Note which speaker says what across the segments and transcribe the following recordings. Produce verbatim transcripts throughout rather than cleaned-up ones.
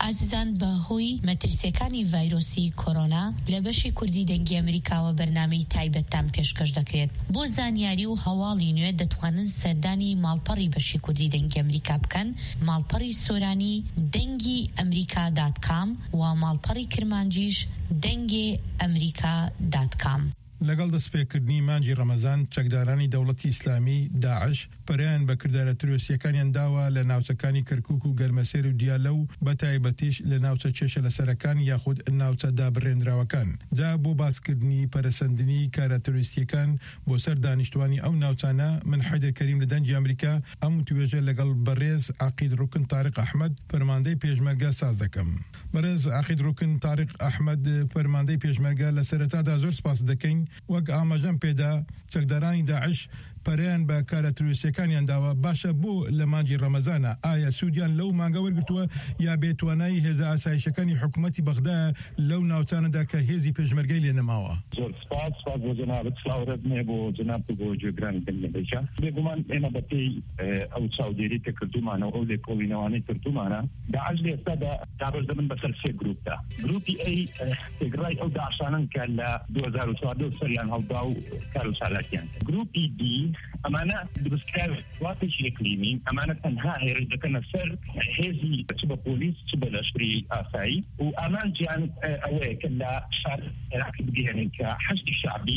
Speaker 1: ئازیزان بەهۆی مەترسیەکانی ڤایرۆسی کۆرۆنا لە بەشی کوردی دەنگی ئەمریکاوە بەرنامەی تایبەتتان پێشکەش دەکرێت. بۆ زانیاری و هەواڵی نوێ دەتوانن سەردانی ماڵپەڕی بەشی کوردی دەنگی ئەمریکا بکەن، ماڵپەڕی سۆرانی دەنگی ئەمریکا دات کام و ماڵپەڕی کرمانجیش دەنگی ئەمریکا دات کام.
Speaker 2: لەگەڵ دەستپێکردنی مانجی ڕەمەزان چەکدارانی دەوڵەتی ئیسلامی داعش پەریان بە کردارە ترۆریستیەکانیان داوە لە ناوچەکانی کەرکووک و گەرمەسێر و دیالە و بە تایبەتیش لە ناوچە چێشە لەسەرەکان یاخود ناوچە دابڕێنراوەکان. جا بۆ باسکردنی پەرەسەندنی کارە ترۆریستیەکان بۆ سەر دانیشتوانی ئەو ناوچانە من حەیدەر کەریم لە دەنگی ئەمریکا ئەم توێژە لەگەڵ بەڕێز عەقید ڕوکن تارق ئەحمەد فەرماندەی پێشمەرگە ساز دەکەم. بەڕێز عەقید ڕوکن تارق ئەحمەد فەرماندەی پێشمەرگە لە سەرەتادا زۆر سپاس دەکەین. وەک ئاماژەم پێدا چەکدارانی داعش پەریان بە کارە ترۆریستیەکانیان داوە. باشە بۆ لە مانجی ڕەمەزانە ئایا سوودیان لەو مانگە وەرگرتووە یا بێتوانایی هێزە ئاسایشەکانی حکوومەتی بەغدا لەو ناوچانەدا کە هێزی پێشمەرگەی لێ نەماوە؟
Speaker 3: زۆر سپاس سپاس بۆ جەنابەت سلااوڕێت مێ بۆ جەناب بۆ گوێگرانی دەنگێکە. بێگومان ئێمە بەپێی ئەو چاودێری کە کردومانە ئەو لێکۆڵینەوانەی کردومانە داعش لە ئێستادا دابەردەبن بەسەر سێ گروپدا. گروپی ئەی تێگڕای ئەو داعشانن کە لە دوو هەزار و چواردە سەریان هەڵدا و کار و چالاکیان. گروپی دی ئەمانە دروستکار واتێکی ئیقلیمی، ئەمانە تەنها هێرش دەکەنە سەر هێزی چ بە پۆلیس چ بە لەشکری ئاسایی و ئامان گیان ئەوەیە کە لە شار عێراقی بگەێنن کە حەشتی شعبی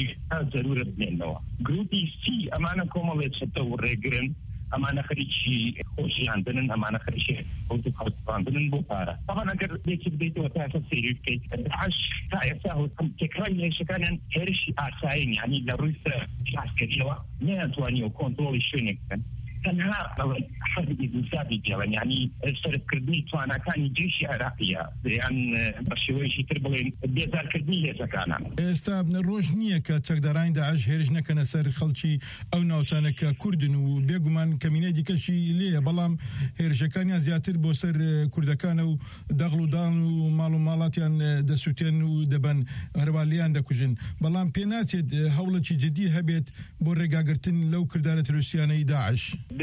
Speaker 3: زەرورە بنێنەوە. گروپی سی ئەمانە کۆمەڵێک چەتە و ڕێگرن، ئەمانە خەریکی خۆشیاندنن، ئەمانە خەریکی خۆتوخەڵکاندنن بۆ پارە. طبعا ئەگەر بێکی بدەیتەوە تا ئێستا سەیری بکەیت داعش تا ئێستا تێکڕای هێرشەکانیان هێرشی ئاسایین، یعنی لە ڕووی عسکەریەوە نەیانتوانیوە کۆنتڕۆڵی شوێنێک بکەن. تەنها حەزی دووسادی جێڵن، یعنی سەرکردنی توانەکانی جێشی عێراقیە یان بە شێوەیەکی تر بڵێن بێزارکردنی هێزەکانە.
Speaker 2: ئێستا ڕۆژ نییە کە چەکدارانی داعش هێرش نەکەنە سەر خەڵکی ئەو ناوچانە کە کوردن و بێگومان کەمینەی دیکەشی لێیە، بەڵام هێرشەکانیان زیاتر بۆ سەر کوردەکانە و دەغڵ و داڵ و ماڵ و ماڵاتیان دەسووتێن و دەبەن هەروالیان دەکوژن. بەڵام پێ ناچێت هەوڵێکی جدی هەبێت بۆ ڕێگاگرتن لەو کردارە ترۆریستیانەی داعش.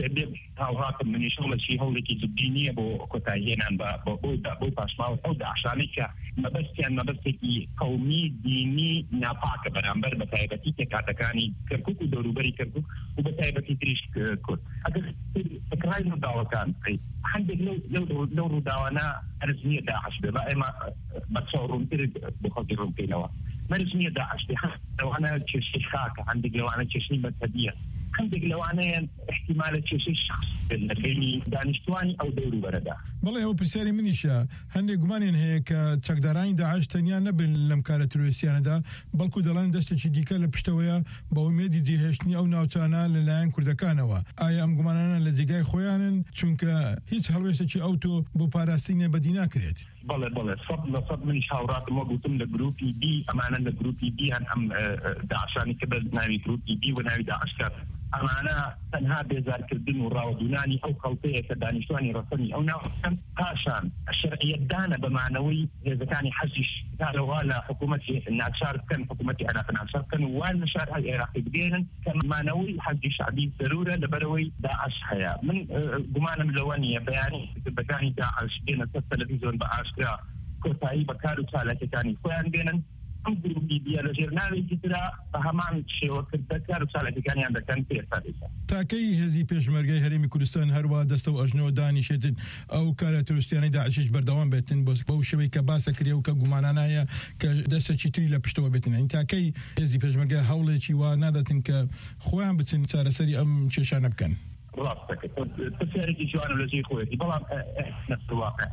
Speaker 3: هاوهاتم منیش هەوڵێکی هەوڵێکی جدی نییە بۆ کۆتاییهێنان بۆ بۆ پاشماوە ئەو داعشانەی کە مەبەستیان مەبەستێکی قەومی دینی ناپاکە بەرامبەر بە تایبەتی تێکاتەکانی کەرکووک و دەوروبەری کەرکووک و بە تایبەتی تریش کورد. ئەگەر تکرای ڕووداوەکان هەندێک لەو ڕووداوانە ئەرز نییە داعش بێ، با ئێمە بە چاو ڕوونتر بۆ خەڵکی ڕوونکەینەوە. مەرج نییە داعش بێ، لەوانە کێشەی خاکە، هەندێک لەوانە کێشەی مەذهەبیە، هەندێک لەوانەیە احتیمالە کێشەی شخص لە بینی دانیشتوانی ئەو دەوروبەرەدا.
Speaker 2: بەڵێ ئەو پرسیاری منیشە هەندێک گومانیان هەیە کە چەکدارانی داعش تەنیا نەبن لەم کارە ترۆریستیانەدا، بەڵکو دەڵێن دەستێکی دیکە لە پشتەوەیە بە ئومێدی جێهێشتنی ئەو ناوچانە لەلایەن کوردەکانەوە. ئایا ئەم گومانانە لە جێگای خۆیانن چونکە هیچ هەڵوێستێکی ئەو تۆ بۆ پاراستنی بەدی ناکرێت؟
Speaker 3: بەڵێ بەڵێ سەد لە سەد منیش هاوڕاتم وە گوتم لە گروپی بی ئەمانە لە گروپی بی هەن ئەم داعشانی کە بە ناوی گروپی بی و ناوی داعشکار ئەمانە تەنها بێزارکردن و ڕاوەدونانی ئەو خەڵکەیە کە دانیشتوانی ڕەسەنی ئەو ناوچەن پاشان شەرعیەتدانە بەمانەوەی هێزەکانی حەزیش کارەوە لە حکوومەتی ناچار بکەن، حکوومەتی عێراق ناچار بکەن و وان لە شارهای عێراقی بگێنن کە مانەوەی حەزی شعبی ضرورە لەبەرەوەی داعش هەیە. من گومانم لەوە نییە بەیانی بەکانی داعش بێنە سەر تەلەڤیزۆن بە ئاشکرا کۆتایی بە کار و چالاکیەکانی خۆیان بێنن. ئەم گروپی بیە لە ژێرناوێکی ترا بە هەمان شێوەکردە کار و چالاکیەکانیان دەکەن پێستا دێسا.
Speaker 2: تاکەی هێزی پێشمەرگەی هەرێمی کوردستان هەروە دەستە و ئەژنۆ دانیشێتن ئەو کارە ترۆریستیانەی داعشیش بەردەوام بێتن بۆ شێوەی کە باسە کرێ و کە گومانانایە کە دەستێکی تری لە پشتەوە بێتن. ئەین تاکەی هێزی پێشمەرگە هەوڵێکی وا نادەتن کە خۆیان بچن چارەسەری ئەم کێشانە بکەن؟
Speaker 3: ڕاستەکە پرسیارێکی جوانە لەژێ خۆیەتی، بەڵام نەفسواقع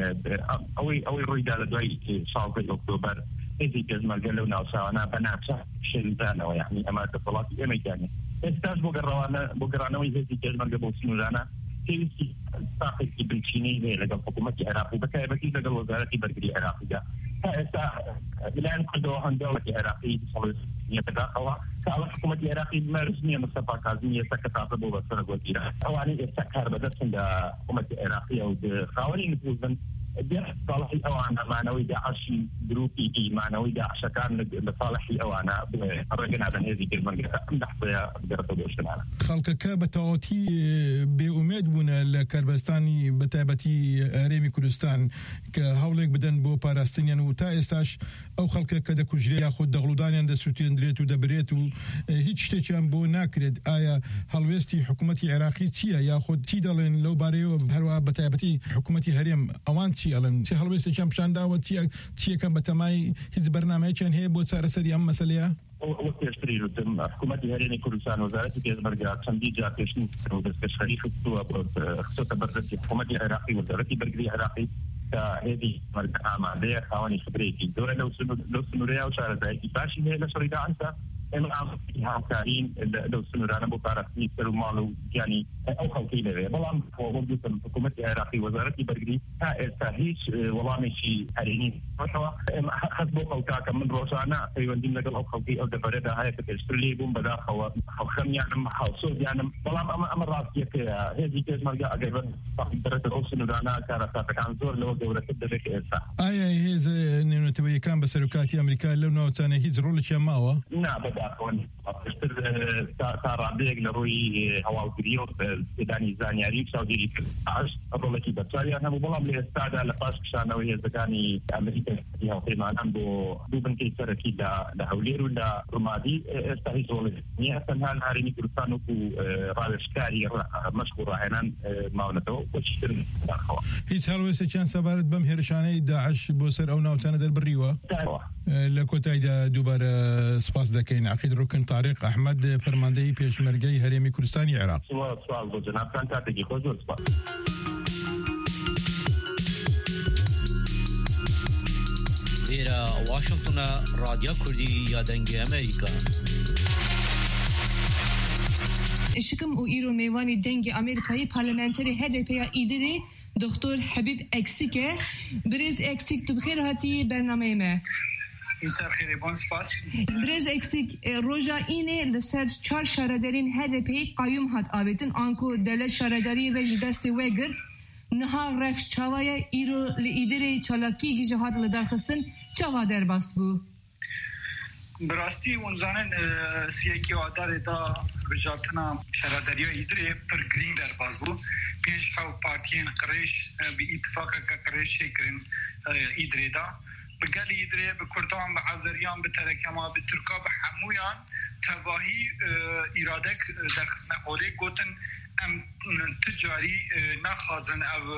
Speaker 3: ئەوەی ئەوەی ڕوویدا لە دوای ساڵی ئۆکتۆبەر هێزی پێشمەرگە لەو ناوچانە بە ناچار شێنزانەوە، یعنی ئەمە دەسەڵاتی ئێمەیانێ. ئێستاش بۆ گەڕەوانە بۆ گەڕانەوەی هێزی پێشمەرگە بۆ سنوورانە پێویستی ساقێکی بنچینەی هەیە لەگەڵ حکوومەتی عێراق و بەتایبەتی لەگەڵ وەزارەتی بەرگری عێراقیدا. تا ئێستا لەلایەن کردەوە هەندێکی عێراقی دەداخەوە کە ئەوە حکوومەتی عێراقی مەرج نییە مستەفا کاظمی ئێستا کە تازە بۆ بەسەر گوەتیرە. ئەوانەی ئێستا کار بەدەستن لە حکوومەتی عێراقیە و خاوەنی نفوذن ده صالح أوانا معنوي داعش جروبي معنوي داعش كان لصالح أوانا رجعنا عن هذه المنطقة نحصيها بدرجة وشنانا
Speaker 2: خلق كابتاوتي بأمید بونا لكربستاني بتابتي هرمي كردستان كهولك بدن بو باراستانيان وتا استاش أو خلق كذا كجري ياخد دغلودانيان دا سوتين دريتو دبريتو هيج شتيشان بو ناكرد آيا هلوستي حكومتي عراقي تيا ياخد تيدالن لو باريو هروا بتابتي حكومتي هرم أوان تي ألن تي هلوستي كم شان داو تي تي كم بتماي هيز برنامج كان هي بو صار سري أم مسألة
Speaker 3: وتشتري لتم حكومة هرين كردستان وزارة الخارجية صندوق جاتشن ودرس شريف السوا خصوصا برد حكومة العراقي وزارة الخارجية العراقي هذه مرجع عملية خواني خبريتي دورة لو سنو لو سنوريا وشارة زي باشي هي لشريدة عنها إما عم كارين لو سنورانا بوكارتني سرمالو يعني أو خوكيلة والله هو وجود حكومة العراقي وزارة الخارجية هيش والله ماشي هريني حسب خوكاك من روسانا في وندين لقى أو خوكي أو دبرة هاي تكسرلي بوم بدأ خوا خم يعني حوصل يعني والله أم أم راسيك هذه كيس مرجع أجرب درجة أو سنورانا كارثة كان زور لو دورة تدرك إنسان
Speaker 2: أيه هيز إنه تبي كان بسلوكات أمريكا لو نوع ثاني هيز رول شماوة
Speaker 3: نعم بدأ أخوان أشتر ترى بيج لروي هوا الفيديو بداني زانياري سعودي عش الرولكي بتشاري أنا والله من الاستعداد لقاش كشانة وهي زكاني أمريكا فيها في معنى بو دوبن كيسر كيدا لهولير ولا رمادي استهيز رولكي أصلا هالهاريني كرسانو كو رالشكاري مشهورة هنا ماونته وشتر أخوان
Speaker 2: هيز هالويس كان سبارد بمهرشاني داعش بوسر أو نوع ثاني بالبريوة لكوتايدا دوبار سباس دكين عقيد ركن طارق أحمد فرماندي بيشمرجي هرمي كردستاني عراق.
Speaker 3: سؤال سؤال جناب كان تعطيك خذوا سؤال.
Speaker 4: إلى واشنطن راديو كردي يا دنجي أمريكا.
Speaker 5: اشکم او ایرو میوانی دنگ امریکایی پارلمانتری هدپیا ایدری دکتر حبیب اکسیکه بریز اکسیک تو بخیر هاتی برنامه ما
Speaker 6: مساء الخير بون سپاس
Speaker 5: بریز اکسیک روجا اینه لسر چهار شهردارین هدپی قیوم هات آبیتن آنکو دل شهرداری و جدست وگرد نها رفش چاوای ایرو لیدری چالاکی گیجه هات لدرخستن چاوا در باس بو
Speaker 6: براستی ونزانن سیاکی آدار دا وجاتنا شهرداری ایدری پر گرین در باز بو پینش خو پارتیین قریش بی اتفاق قریش شکرین ایدری دا بقال ایدری به کردان به عزریان به ترکما به ترکا به حمویان تواهی ایرادک در قسم حوله گوتن ام تجاری نخازن او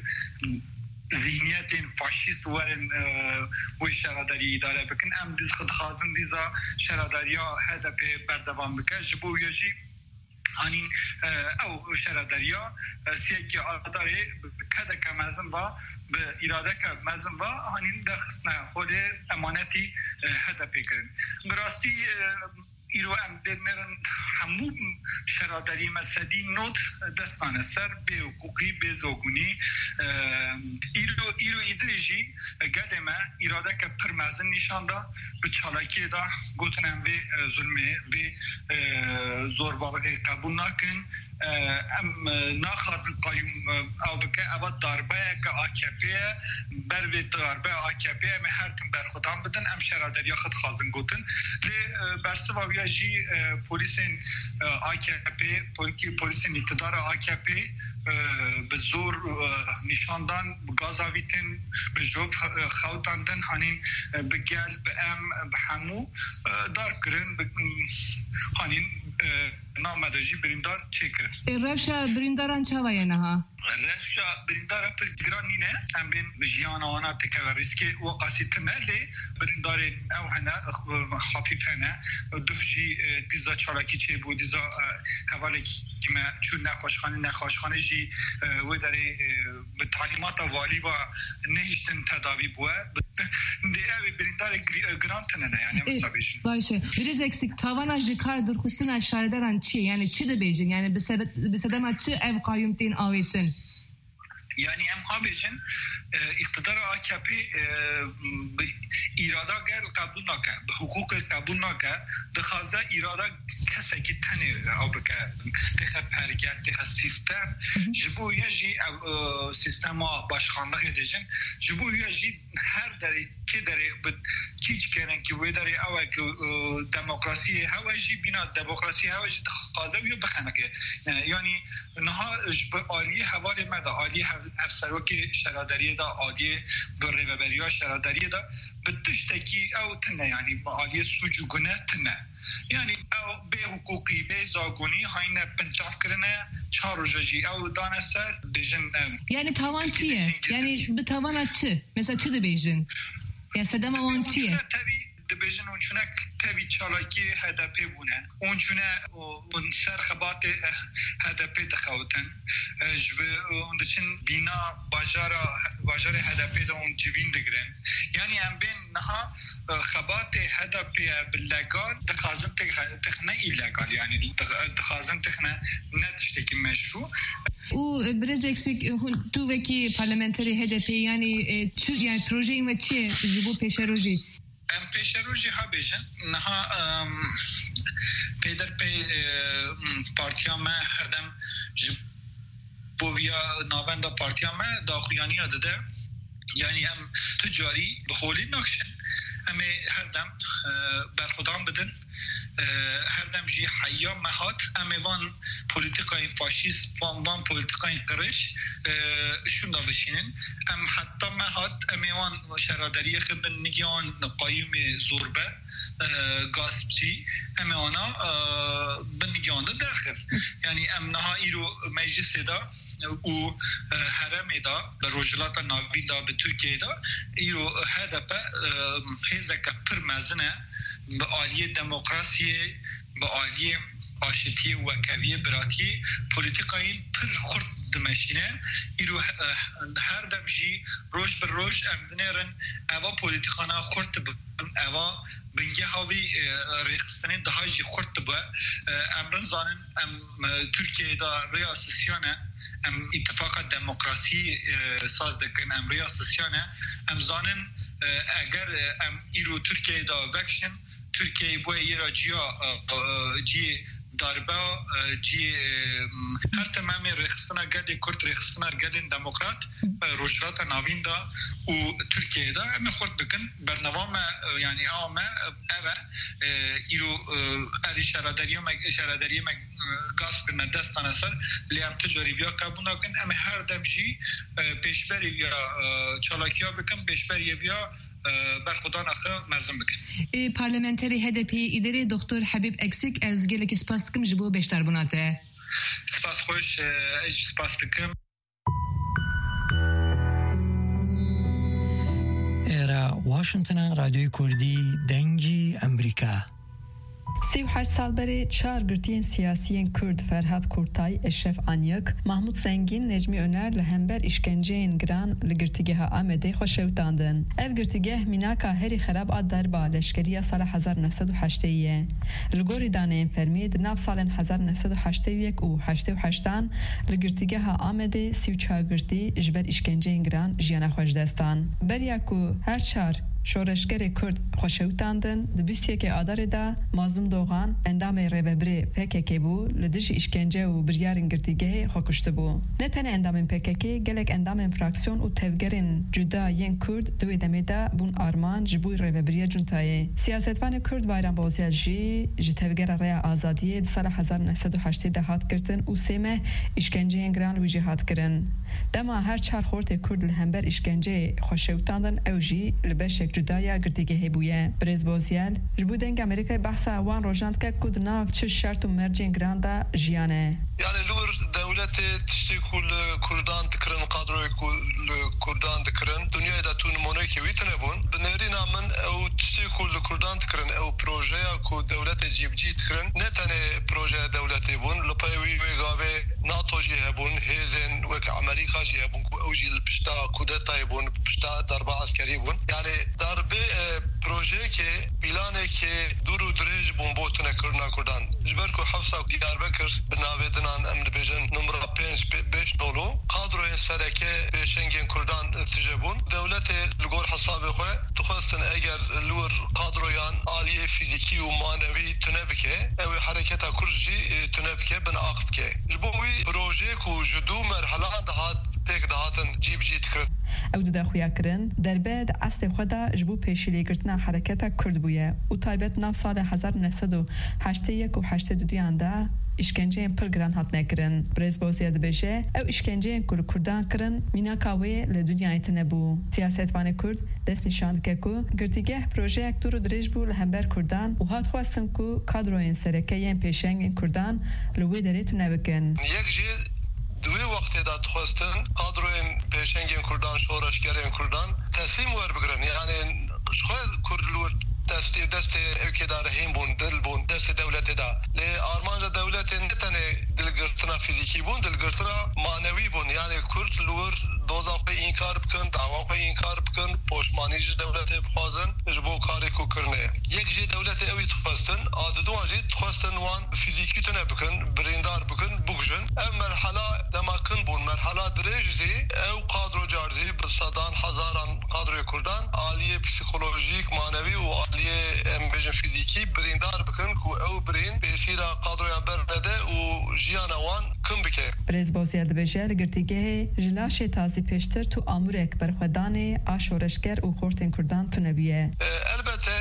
Speaker 6: ذهنیت فاشیست ورن و شهرداری اداره بکن ام دیز خود خازن دیزا شهرداری ها هدف بردوام بکن جبو یجی هنین او شهرداری ها سیاکی آداره کده که مزن با به اراده که مزن با هنین در خصنه خود امانتی هدف کرن براستی ایرو ام دنرن همو شرادری مسدی نوت دستانه سر به حقوقی به زوگونی ایرو ایرو ایدریجی قدمه اراده که پرمزن نشان دا به چالاکی دا گوتنم و ظلمه و زور بابقه قبول نکن ام ناخذ القيوم او بك ابد ضربه كاكبي بر في ضربه اكبي ما هرتم بر خدام بدن ام شرادر ياخذ خازن گوتن ل برسوا ويجي پلیسن اكبي پلیسن اقتدار اكبي بزور نشاندن غازاویتن بجوب خوتاندن هنین بگل بام بحمو دار کرن هنین نامداجی بریندار چیکر
Speaker 5: رفشا برینداران چاوای نها
Speaker 6: رفشا بریندار پر گرانی نه ام بین جیان آنا تکه ریسکی و قاسی تملی بریندار او هنا خفیف هنا دوجی دیزا چالاکی چه بود دیزا حواله که ما چون نخوشخانه نخوشخانه جی و داره به تعلیمات والی و نهیشتن تداوی بوه دی اوی بریندار گرانت نه یعنی مسابقه
Speaker 5: باشه بریز اکسیک تاوانا جکار درخستن شهرداران چی یعنی چی ده بیجن یعنی بسدما چی ev قایمتین آویتن
Speaker 6: yani em habejin iktidar A K P irada gel kabul naka hukuk kabul naka dixaza irada کسی که تنه او بکه تخ پرگرد تخ سیستم جبو یجی سیستم باشخانه دیجن جبو یجی هر دری که دری کیچ کنن که وی دری او که دموکراسی هواجی بنا دموکراسی هواجی خازه بیو بخنه که یعنی نها جب عالی حوال مده عالی افسروکی شرادری دا عالی بره ببریا شرادری دا بدشتکی او تنه یعنی عالی سوجو گنه تنه یعنی او به حقوقی به زاگونی هاینه پنجاب کرنه چهار روزی او دانه سر دیجن
Speaker 5: یعنی تاوان چیه؟ یعنی به تاوان چه؟ مثلا چه دیجن؟ یا صدام آن چیه؟
Speaker 6: دبیجن اونچونه تبی چالاکی هدفی بونه اونچونه اون سرخبات هدفی دخوتن جب اونچن بینا باجارا باجار هدفی دا اون جوین دگرن یعنی ام بین نها خبات هدفی باللگال دخازن تخنه ایلگال یعنی دخازن تخنه نتشتکی مشروع
Speaker 5: او برز اکسیک تو وکی پارلمنتری هدفی یعنی چو یعنی پروژه این چیه جبو پیش روزی
Speaker 6: ام پیش روزی ها بیشن نها پیدر پی پارتیا ما هردم بویا ناوندا پارتیا ما داخویانی ها داده یعنی ام تجاری بخولی نکشن امی هردم برخودان بدن هردم جی حیا مهات امی وان پولیتیکای فاشیست وان وان پولیتیکای قرش شوندا بشینن ام حتی مهات امی وان شرادری خب نگیان قایم زوربه گاسپچی امی آنا بنگیان درخف یعنی ام نها ایرو مجلس دا و حرم دا روجلات ناوین دا به ترکیه دا ایرو هدف هزک پر مزنه به عالی دموکراسی به عالی آشتی و کوی براتی پولیتیکایی پر خورد دمشینه ایرو هر دمجی روش بر روش امدنیرن اوا پولیتیکانا خورد بون اوا بنگه هاوی ریخستنین دهاجی خورد بون امرن زانن ام ترکیه دا ریاسسیانه ام اتفاق دموکراسی ساز دکن ام ریاسسیانه ام زانن اگر ام ایرو ترکیه دا وکشن ترکیه بوی ایرا جیا جی داربا جی هر تمامی رخصتنا گردی کرد رخصتنا گردی دموکرات روجرات ناوین دا و ترکیه دا امی خورد بکن برنوام یعنی آمه اوه ایرو اری شرادری و شرادری و گاز کرنه دستان اثر لیم تجاری بیا قبونا کن امی هر دم جی پیشبری بیا چالاکیا بکن پیشبری بیا برخودان آخه مزم بکن.
Speaker 5: پارلمنتری هدپی اداره دکتر حبیب اکسیک از گله که سپاس کم جبو بیشتر بناته.
Speaker 6: سپاس خوش اج سپاس کم.
Speaker 7: ایرا واشنطن رادیوی کردی دنگی امریکا.
Speaker 8: سی و هشت سال بری چهار گرتین سیاسیین کرد فرهاد کورتای اشرف آنیک محمود زنگین نجمی önər لهمبر işkenceyin گران لگرتیگه آمده خوشوتاندن اف گرتیگه میناکا هری خراب آد دربا لشکریه سال هزار و نهصد و هشتاد ایه لگوری دانه فرمید ناف سال هزار و نهصد و هشتاد و یک و هشتاد و هشتان لگرتیگه آمده سی و چهار گرتی جبر işkenceyin گران جیانا خوش دستان بریا کو هر چهار شورشگر کرد خوشوتاندن دبیستیه که آداره دا مازلوم دوغان اندام ریوبری پککی بو لدش اشکنجه و بریارن گردیگه خوکشته بو نه تنه اندام پککی گلک اندام فراکسیون و تفگرین جدا ین کرد دوی دمه دا بون آرمان جبوی ریوبری جنتایه سیاستوان کرد بایران بازیال جی جی تفگر ریا آزادیه سال هزار و نهصد و هشتاد دهات کردن و سیمه اشکنجه انگران ویجی هات کرن دما هر چهار خورت کرد لهمبر اشکنجه خوشوتاندن اوجی لبشک جدایا گردیگه هبویه برز بازیال جبو دنگ امریکای بحث اوان روشاند که کد ناف چه شرط و مرجین گراندا جیانه
Speaker 9: يعني لور دولة تشتي كل كردان تكرن قادروا كل كردان تكرن دنيا دا تون مونيكي ويتنبون بنرينا من او تشتي كل كردان تكرن او بروجيا كو دولة جيب جي تكرن نتاني بروجيا دولة بون لبايوي ويغاوي ناتو جي هبون هيزن وك امريكا جي هبون كو اوجي البشتا كودتا يبون بشتا ضربة عسكري بون يعني ضربة بروجي كي بلانه كي دورو دريج بومبوتنا كرنا كردان جبركو حفصة ديار بكر بناوي نان امن بيجن نمرة پنج بیش نولو قادرو سرکه شنگن کردان تجربون دولت دولت لگور حساب خو تخواستن اگر لور قادرویان عالیه فیزیکی و مانوی تنبکه او حرکت کرجی تنبکه بن عاقب که جبوی پروژه کو جدو مرحله دهات پیک دهاتن جیب جیت کرد
Speaker 8: او دو دخویا کرن دربه د اصل خدا جبو پیشیلی گرتنا حرکت کرد بویه و تایبت ناف سال هزار و نهصد و هشتاد و یک و هشتاد و دو انده işkence pir giran hatne kirin. Brez Bozya dibêje ew işkenceyên ku li Kurdan kirin mînaka wê li dunyayê tune bû. Siyasetvanê Kurd dest nîşan dike ku girtîgeh projeyek dûr û dirêj bû li hember Kurdan û hat xwestin ku kadroyên serekeyên pêşengên Kurdan li wê derê tune bikin.
Speaker 9: Yek jî دوی وقتی دا تخواستن قادروین پیشنگین کردان شورشگرین کردان تسلیم ور بگرن یعنی شخواه کرلور دست دست اوکیدار هیم بون دل بون دست دولت دا لی آرمانجا دولت نتنه دلگرتنا فیزیکی بون دلگرتنا مانوی بون یعنی کرد لور دوزا خواه اینکار بکن دعوا خواه اینکار بکن پوشمانی جی دولت بخوازن جبو کاری کو کرنه یک جی دولت اوی تخواستن آددوان جی تخواستن وان فیزیکی تنه بکن بریندار بکن بگجن او مرحله دماکن بون مرحله دریج زی او قادرو جارزی بصدان هزاران قادرو کردان عالیه پسیکولوژیک مانوی و عالیه امبیجن فیزیکی بریندار بکن کو او برین بیسیرا قادرو یا برنده و جیان وان کم بکه
Speaker 8: برز بازی دبیجه لگرتیگه جلاش تازی پیشتر تو امورک برخودان آشورشگر و خورتن کردان تو نبیه
Speaker 9: البته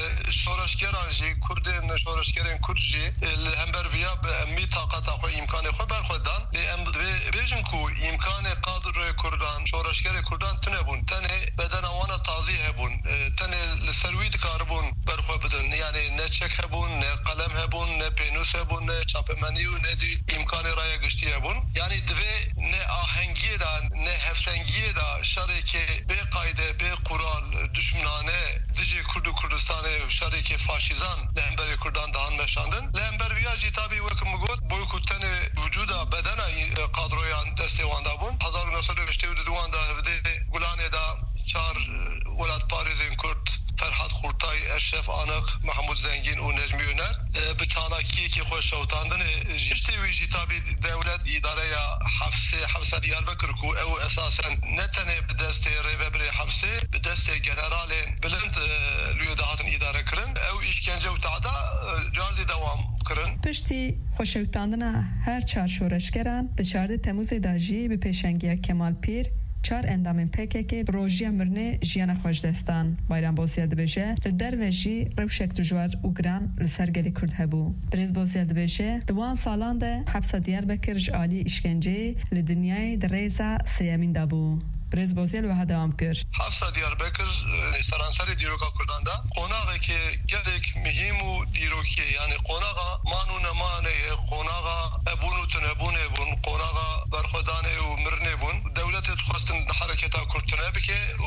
Speaker 9: شورشگران جی کردن شورشگران کردجی همبر بیا می طاقت خو امکان خو برخودان ام بیجن کو امکان قادر کردان شورشگر کردان تنبون تنه بدن وانا تازی هبون تنه لسروید کاربون برخو بدن یعنی نه چک هبون نه قلم هبون نه پینوس هبون نه چاپمنی و نه دی امکان رای گشتی هبون یعنی دوی نه آهنگی دا نه هفسنگی دا شرکه به قاعده به قرال دشمنانه دیجی کرد و کردستان شرکه فاشیزان لهمبر کردان دهان مشاندن لهمبر ویا جیتابی وکم گفت بوی کتن وجودا بدن قادرویان دسته واندا بون هزار و نهصد و هشتاد و دو واندا هفده گلانه دا چار ولاد پاریزین کرد فرحات خورتای اشرف آنق محمود زنگین و نجمی اونر به چالاکی که خوش شوتاندن جشتی وی جیتابی دولت اداره حفظه حفظه دیاربکر کو او اساسا نتنه به دست ریوبری حفظه به دست جنرال بلند لیو دهاتن اداره کرن او işkence و تعدا جارزی دوام کرن
Speaker 8: پشتی خوشوتاندن هر چهار شورشگران ده چهارده تموز داجی به پیشنگی کمال پیر چار اندامین پکه که روژی مرنه جیان خوش دستان بایران بوسیه دبیجه لدر وجی روشک دجوار و گران لسرگلی کرد هبو بریز بوسیه دبیجه دوان سالان ده حبس دیار بکر جعالی اشکنجه لدنیای در ریزا سیامین دابو بریز بوزیل و هدام کرد.
Speaker 9: حفص دیاربکر سرانسر دیروکا کردن دا قوناغه که گلک مهم و دیروکیه یعنی قوناغا مانو نمانه قوناغا ابونو تنبونه بون قوناغا برخودانه و مرنه بون دولت تخواستن حرکتا کردنه بکه و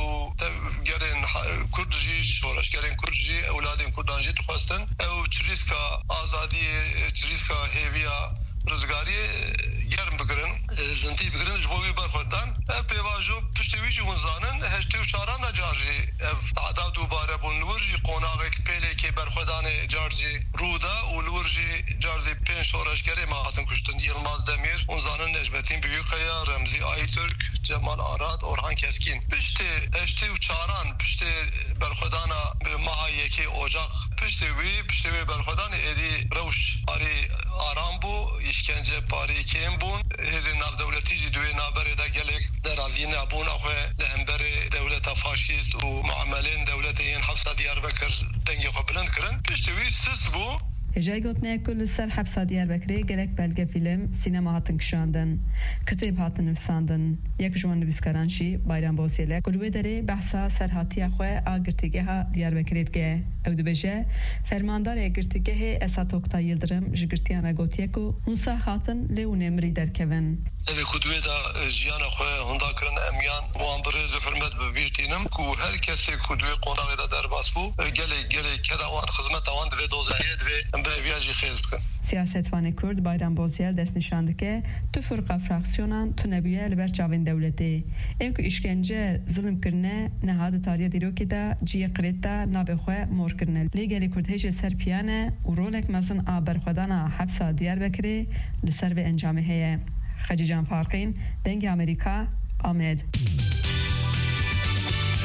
Speaker 9: گرین کردجی شورش گرین کردجی اولادین کردانجی تخواستن او چریسکا آزادی چریسکا هیویا رزگاری گرم بگرن زنتی بگرن جبوی برخودان پیواجو پشتویجی ونزانن هشتی و شاران جارجی تعداد دوباره بون لورجی قوناغی پیلی که برخودان جارجی رودا و لورجی جارجی پین شورشگری ماهاتن کشتن یلماز دمیر ونزانن نجمتین بیوقیا رمزی آی ترک جمال آراد اورهان کسکین پشتی هشتی و چاران پشتی برخودان ماهایی که اوجاق پشتوی پشتوی برخودان ایدی روش آری آرام بو işkence pari kim bun hezin nav devleti cidüye nabere da gelek derazi nabun akhe lehembere devleta faşist u muamelen devleteyin hafsa Diyarbakır dengi xoblan kirin piştevi siz bu
Speaker 8: هجای گوتنه کل سر حبس دیاربکری گرک بلگه فیلم سینما هاتن کشاندن کتاب هاتن نویساندن یک جوان نویسکارانشی بایران بوسیله گلوه داره بحثا سرحاتی خواه آگرتیگه ها دیاربکرید گه او دو بجه فرماندار آگرتیگه اسات اوکتا یلدرم جگرتیان گوتیه کو هنسا هاتن لیونه مری درکون
Speaker 9: اوی کدوی دا جیان خواه هندا کرن امیان وان برز حرمت ببیرتینم کو هر کسی کدوی قوناغی دا در باس بو گلی گلی کدا وان خدمت وان دوی دوزایه دوی به ویاجی خیز بکن
Speaker 8: سیاستوان کرد بایران بوزیل دست نشانده که تو فرقه فراکسیونان تو نبیه لبر چاوین دولتی ایم که اشکنجه ظلم کرنه نهاد تاریه دیرو که دا جیه قرید دا نابخواه مور کرنه لیگلی کردهش سر پیانه و رولک مزن آبر خودانا حبسا دیار بکره لسر به انجامه هیه خجیجان فارقین دنگ امریکا آمد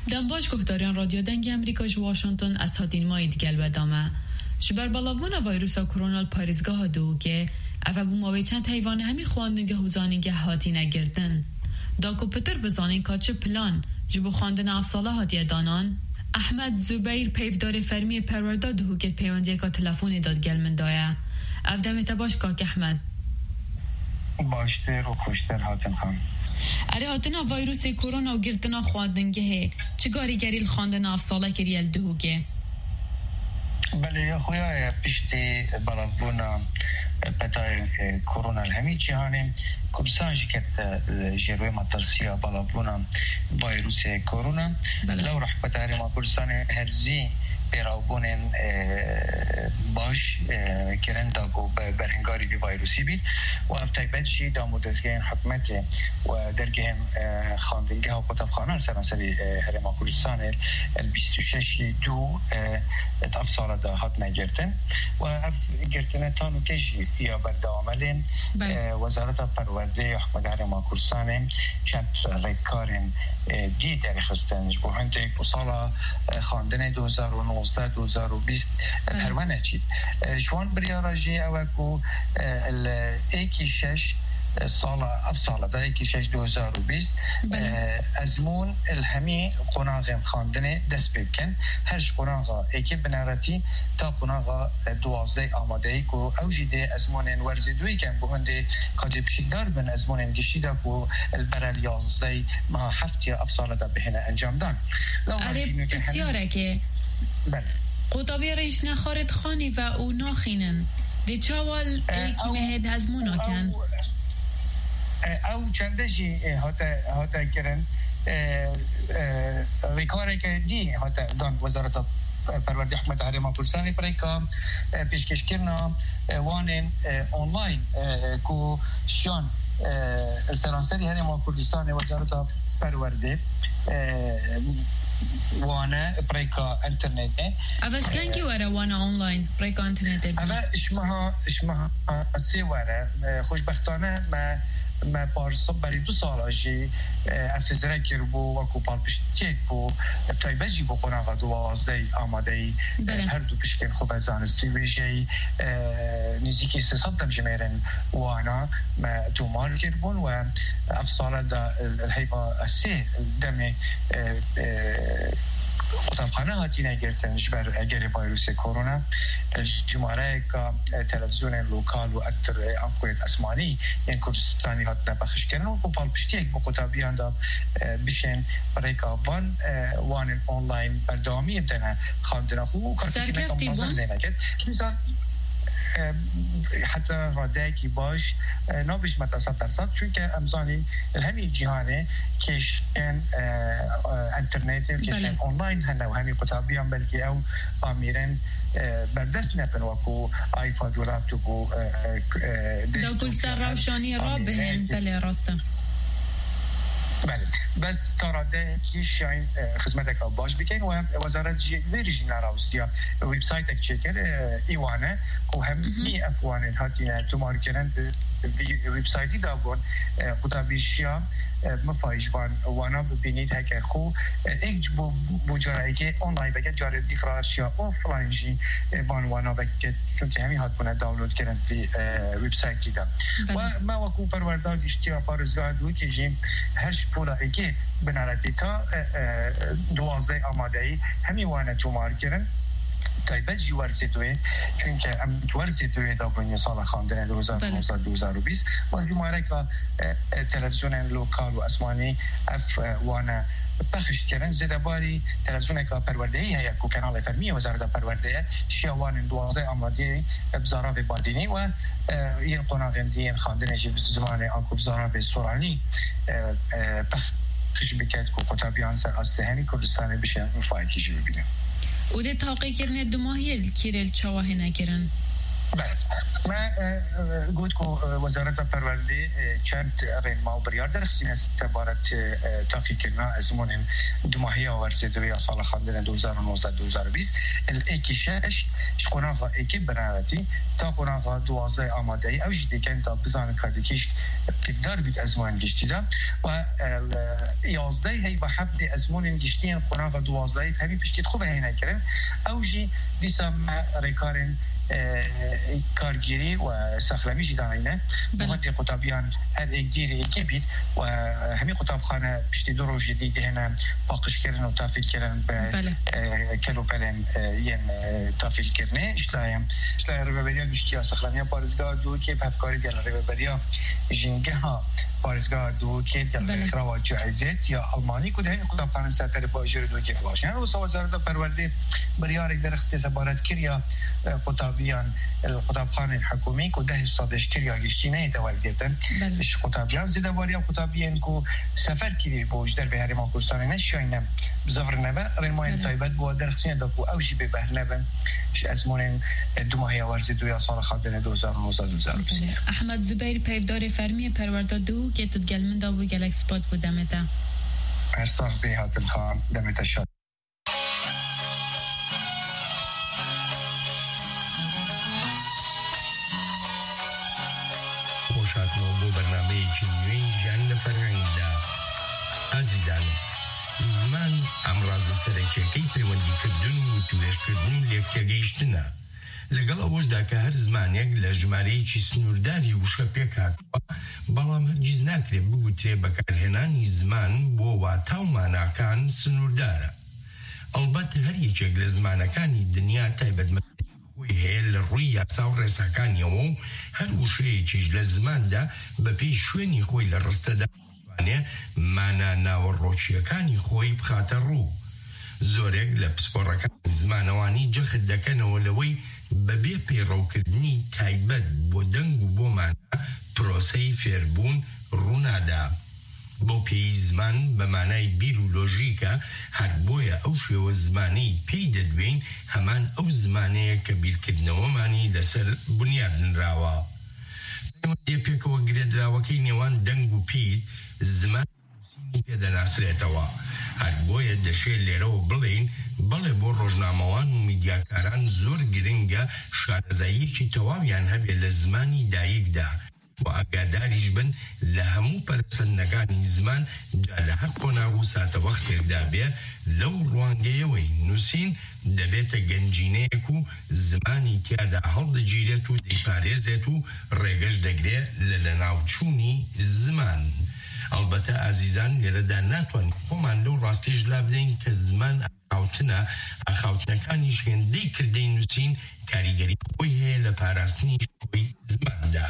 Speaker 10: دنباش گفتاریان رادیو دنگ امریکا جو واشنطن از هاتین ماید گل بدامه شبر بلاوان ویروس کرونا پاریزگاه دو که اوه بوماوی چند حیوان همی خواندنگه و زانینگه هاتی نگردن داکو پتر بزانین که چه پلان جبو خواندن افساله هاتیه دانان احمد زبیر پیفدار فرمی پرورده دو که پیوندیه که تلفونی داد گل من دایه اف دمت باش که احمد
Speaker 11: باشتر و خوشتر هاتن خان
Speaker 10: اره هاتنا ویروس کرونا و گردنا خواندنگه چگاری گریل خواندن افساله کریل دهوگه
Speaker 11: بله خویا پشتی بلاونا پتای کرونا الهمی جهانی کردستان جکت جروی مترسیا بلاونا ویروس کرونا لو رح پتای ما کردستان هرزی پیراوبونن باش کرن داگو برهنگاری بی ویروسی بید و ابتایبت جی دامودزگین حکمت و درگهم خاندنگه و کتابخانه سرانسری هرما کردستان البیست و شش دو اف سال دا هات نگرتن و اف گرتن تانو کجی یا برداملین وزارت پرورده حکمت هرما کردستان چند ریکارن دی در خستنش بو هنده بسالا خاندن دو هزار و نوزده دو هزار و بیست پروانه چید شوان بریاراجی اوکو ایکی شش سال اف سال دا ایکی شش دو هزار و بیست ازمون الهمی قناغم خاندن دست بکن هرش قناغا ایکی بنارتی تا قناغا دوازده آماده ای که او جیده ازمون ورزی دوی کن بو هنده کادی بشیدار بن ازمون گشیده که البرال یازده ما هفتی اف سال دا بهنه انجام دان
Speaker 10: اره بسیاره که قطابی ریش نخارد خانی و او ناخینن دی چاوال ایکی مهد هزمونا کن
Speaker 11: او چنده جی هاتا کرن ریکاره که دی هاتا دان وزارت پرورده حکمت هرما کردستان پریکا پیشکش کرنا وانن آنلاین کو شان سرانسری هرما کردستان وزارت پرورده وانا بريكا انترنت
Speaker 10: اوش كان كي ورا وانا اونلاين بريكا انترنت
Speaker 11: اما اسمها اسمها سي ورا خوشبختانه ما ما بارس برای دو سال آجی افزره کربو و کوپال پشتیک بو تایبجی بو قناغ دوازده آماده هر دو پشکن خوب از آنستی ویجی نزیکی سیصد دم جمیرن وانا ما تومار کربون و افصال دا الهیبا سی دم قطبخانه هاتی نگرتن جبر اگر ویروس کرونا جمعه که تلویزیون لوکال و اکتر انقویت اسمانی این کردستانی هات نبخش کردن و کوپال پشتی یک با قطبیان دا بشن برای که وان وان اونلاین بردامی بدن خواندن خوب
Speaker 10: سرکفتی بون؟
Speaker 11: حتی راده کی باش نابش متصد درصد چون که امزانی همین جهانه کشن انترنت کشن آنلاین هنو همین کتابیان بلکه او آمیرن بردست نپن وکو آیپاد و لپتوپ و
Speaker 10: دا کل سر روشانی را بهن بله راسته
Speaker 11: بله بس تراده کی شاین خدمت که باش بکن و وزارت ویریجن راوستیا وبسایت اک چکر ایوانه و همی افوانه هاتی تومار کردن وبسایتی دابون قطبیشیا مفایش وان وانا ببینید هک خو یک بو بوجایی که آنلاین بگه جاری دیفرانسیا آفلاینجی وان وانا بگه چون که همین هات بونه دانلود کردن دی وبسایتی دا و ما وکو پروردگار اشتیا پارزگاه دو که جیم هرش پولا اگه بنارتی تا دوازده آماده ای همین وانا تومار کردن تایبت جی ورزی دوی چون که ام ورزی دوی دا بنی سال خواندن دو هزار و نوزده دو هزار و بیست و جمعه که تلویزیون لوکال و اسمانی اف وانا بخش کردن زده باری تلویزیون که پرورده ای هیا کو کانال فرمی وزارت پرورده شیوان دوازده آماده ابزارا و بادینی و این قناغندی خواندن زمان آنکو ابزارا و سورانی بخش بکرد که قطبیان سر اصلهانی کردستان بشه مفایکی جی ببینه
Speaker 10: و ده تاقی کرنه دو ماهی کیرل چواه نکرن
Speaker 11: ما قلت وزارة پرونده چند رنما و بریار درخصین استبارت تافی کلنا ازمون دو ماهی آورزه دوی سال خاندن دو هزار و نوزده دو هزار و بیست اکی شش شخوناغا اکی برنواتی تا خوناغا دوازده آماده ای او جدی کن تا بزان کردکیش تقدر بید ازمون گشتی دا و یازده هی با حبد ازمون گشتین خوناغا دوازده همی پشکید خوبه هی نکرن او جی دیسا ما ریکارن کارگیری و سخلمی جدانینه مهندی قطابیان هر یک دیری یکی بید و همین قطابخانه پشتی دو روز جدید هنه باقش کردن و تافیل کردن به کلو پلن ین تافیل کردنه اشتلایم اشتلای روبریا گشتی ها سخلمی ها پارزگاه دو که پفکاری دیل روبریا جنگه ها پارزگاه دو که دیل اخراوات جایزت یا المانی کده همین قطابخانه سرطر باجر دو که باشه یعنی روسا وزارت پرورده بریارک درخستی سبارت کریا قطابیان القطابخانه الحكومي كده صادش كريا گشتینه دوال گردن اش قطابیان زیده واریا قطابیان کو سفر کری بوجدر به هرمان کوستانه نشاینم بزفر نبا رنمان تایبت بو درخسین دکو اوجی به بهنبن اش ازمون دو ماهی ورزی دوی سال خاطر دو هزار و نوزده دو هزار و بیست
Speaker 10: احمد زبیر پیفدار فرمی پرورده دو که تو گلمن دا بو گلکس پاس بودمتا
Speaker 11: هر صاحبی هاتم خان دمتا شد
Speaker 12: بۆ بەرنامەیەکی نوێی ژیان لە فەرهەنگدا. ئازیزان، زمان ئەمڕازە سەرەکیەکەی پەیوەندیکردن و توێژکردن و لێکتێگەیشتنە. لەگەڵ ئەوەشدا کە هەر زمانێک لە ژمارەیەکی سنوورداری وشە پێکاتوە، بەڵام هەرگیز ناکرێت بگوترێ بەکارهێنانی زمان بۆ واتە و ماناکان سنووردارە. ئەڵبەت هەر یەکێک لە زمانەکانی دنیا تایبەتمەندی خۆی هەیە لە ڕووی یاسا و ڕێساکانیەوە و هەر وشەیەکیش لە زماندا بەپێی شوێنی خۆی لە ڕستەدا توانێ مانە ناوەڕۆکیەکانی خۆی بخاتە ڕوو. زۆرێک لە پسپۆڕەکانی زمانەوانی جەخت دەکەنەوە لەوەی بەبێ پەیڕەوکردنی تایبەت بۆ دەنگ و بۆ مانە پرۆسەی فێربوون ڕوونادا. بۆ پێی زمان بە مانای بیرولۆژیکە هەر بۆیە ئەو شێوە زمانەی پێی دەدوێن هەمان ئەو زمانەیە کە بیرکردنەوەمانی لەسەر بنیادنراوە. پەیوەندی پێکەوە گرێدراوەکەی نێوان دەنگ و پیر زمان نووسینی پێدەناسرێتەوە. هەر بۆیە دەشێت لێرەوە بڵێین بەڵێ بۆ ڕۆژنامەوان و میدیاکاران زۆر گرنگە شارەزاییەکی تەواویان هەبێت لە زمانی دایکدا و ئاگاداریش بن لە هەموو پەرسەندەکانی زمان جا لە هەر قۆناغ و ساتە وەختێکدا بێ لەو ڕوانگەیەوەی نووسین دەبێتە گەنجینەیەک و زمانی تیادا هەڵدەگیرێت و دەیپارێزێت و ڕێگەش دەگرێت لە لەناوچوونی زمان. ئەڵبەتە ئازیزان لێرەدا ناتوانین خۆمان لەو ڕاستیش لا بدەین کە زمان ئاخاوتنە ئاخاوتنەکانی هێندەی کردەی نووسین کاریگەری خۆی هەیە لە پاراستنی خۆی زماندا.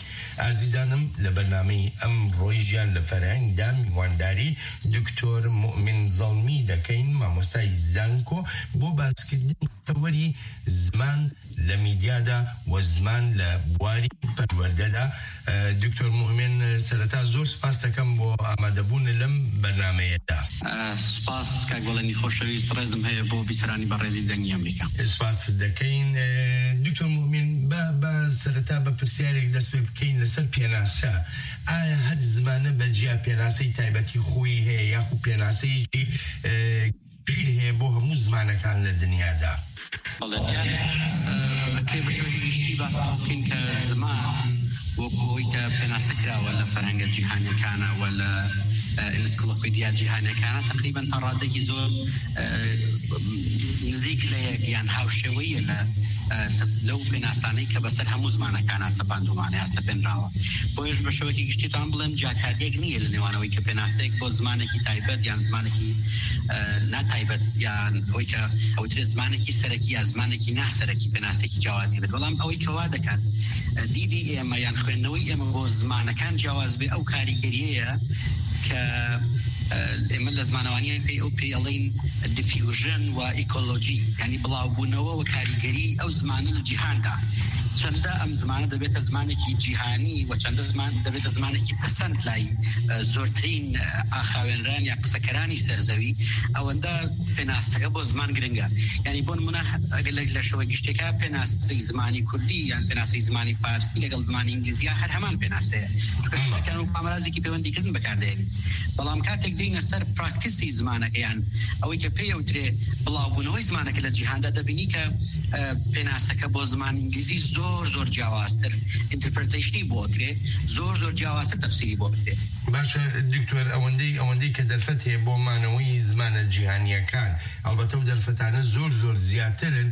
Speaker 12: ئازیزانم لە بەرنامەی ئەم ڕۆی ژیان لە فەرهەنگدا میوانداری دکتۆر مومین زەڵمی دەکەین، مامۆستای زانکۆ بۆ باسکردنی تەوەری زمان لە میدیادا و زمان لە بواری پەروەردەدا. دکتۆر مومین سەرەتا زۆر سپاس دەکەم بۆ ئامادەبوون لەم بەرنامەیەدا.
Speaker 13: سپاس کاگوڵێنی خۆشەویست، ڕێزم هەیە بۆ بیسەرانی بەڕێزی دەنگی ئەمریکا.
Speaker 12: سپاس دەکەین. دکتۆر مومین بە سەرەتا بە پرسیارێک دەست پێ بکەین لەسەر پێناسە. ئایا هەر زمانە بەجیا پێناسەی تایبەتی خۆی هەیە یاخو پێناسەیەکی گیر هەیە بۆ هەموو زمانەکان لە دنیادا؟
Speaker 13: بەڵێ بەکرێ بە شێوەی گشتی باس بکەین کە زمان وەکۆی کە پێناسەکراوە لە فەرهەنگە جیهانیەکانە و لە ئینسکلۆپیدیا جیهانیەکانە تقریباً تا ڕادێکی زۆر نزیک لە یەک یان هاوشێوەیە لە لەو پێناسانەی کە بەسەر هەموو زمانەکانە سەپاندومانە یا سەپێنراوە. بۆیش بە شێوەیەکی گشتیتان بڵێم جاکاریەک نییە لە نێوانەوەی کە پێناسەیەک بۆ زمانێکی تایبەت یان زمانێکی ناتایبەت یان ئەوەی کە ئەوترێ زمانێکی سەرەکی یا زمانێکی ناسەرەکی پێناسێکی جیاوازی بێت. بەڵام ئەوەی کەوا دەکات دیدی ئێمە یان خوێندنەوەی ئێمە بۆ زمانەکان جیاواز بێ ئەو کاریگەریەیە کە ئێمە لە زمانەوانیان پێی ئەو پێڵین دیفیوژن و ئیکۆلۆجی، یعنی بڵاوبوونەوە و کاریگەری ئەو زمانە لە جیهاندا چەندە ئەم زمانە دەبێتە زمانێکی جیهانی و چەندە زمان دەبێتە زمانێکی پەسەند لای زۆرترین ئاخاوێنران یا قسەکەرانی سەرزەوی ئەوەندە پێناسەکە بۆ زمان گرنگە. یعنی بۆ نمونە ئەگەر لە شەوە گشتێکە پێناسەی زمانی کوردی یان پێناسەی زمانی فارسی لەگەڵ زمانی ئینگلیزیە هەر هەمان پێناسەیە، چونکە ئامارازێکی پەیوەندیکردن بەکاردێن. بەڵام کاتێک دێنە سەر پراکتیسی زمانەکەیان ئەوەی کە پێوترێ بڵاوبوونەوەی زمانەکە لە جیهاندا دەبینی کە پێناسەکە بۆ زمان ئینگلیزی زۆر زۆر جیاوازتر ئینترپرتیشنی بۆ کرێ، زۆر زۆر جیاوازتر تەفسیری بۆ کرێ.
Speaker 12: باشە دکتۆر، ئەوەندەی ئەوەندەی کە دەرفەت هەیە بۆ مانەوەی زمانە جیهانیەکان، ئەلبەتە و دەرفەتانە زۆر زۆر زیاترن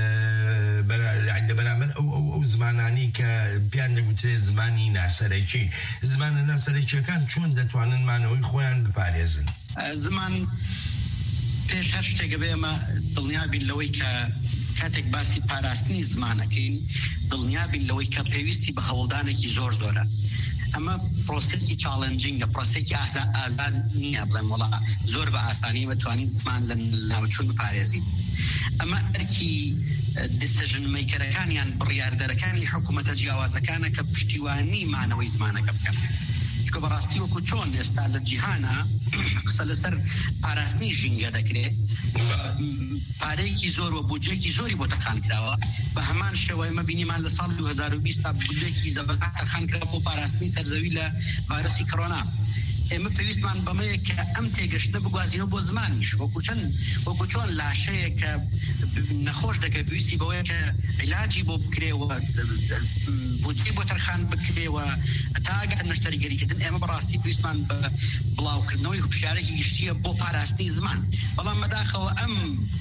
Speaker 12: لە بەرامبەر ئەو ئەو زمانانی کە پیان دەگوترێت زمانی ناسەرەکی. زمانە ناسەرەکیەکان چۆن دەتوانن مانەوەی خۆیان بپارێزن؟
Speaker 13: زمان پێش هەر شتێکە بێ ئەمە دڵنیابین لەوەی کە کاتێک باسی پاراستنی زمانەکەین دڵنیابین لەوەی کە پێویستی بە هەوڵدانێکی زۆر زۆرە. ئەمە پرۆسێکی چاڵنجینگە، پرۆسێکی ئازاد نییە بڵێم وڵا زۆر بە ئاسانی بتوانین زمان لە ناوچوون بپارێزین. ئەمە ئەرکی دیسیژن میکەرەکانیان بڕیاردەرەکانی حکوومەتە جیاوازەکانە کە پشتیوانی مانەوەی زمانەکە بکەن. چکە بەڕاستی وەکو چۆن ئێستا لە جیهانە قسە لەسەر پاراستنی ژینگە دەکرێت، پارەیەکی زۆر و بودجێکی زۆری بۆ تەقان کراوە. بە هەمان شێوەیە مە بینیمان لە ساڵ دوو هەزار و بیست تا بودجێکی زەبەرقەت تەقان کرا بۆ پاراستنی سەرزەوی لە ڤایرۆسی کۆرۆنا. ئێمە پێویستمان بەمەیە کە ئەم تێگەشتنە بگوازینەوە بۆ زمانیش، وەکو چەند وەکو چۆن لاشەیە کە نەخۆش دەکەێت پێویستی بەوەیە کە عیلاجی بۆ بکرێەوە، بودجێ بۆ تەرخان بکرێەوە تا ئەگەر نەشتەریگەریکردن. ئێمە بەڕاستی پێویستمان بە بڵاوکردنەوەی هوشیارێکی گشتیە بۆ پاراستنی زمان. بەڵام بەداخەوە ئەم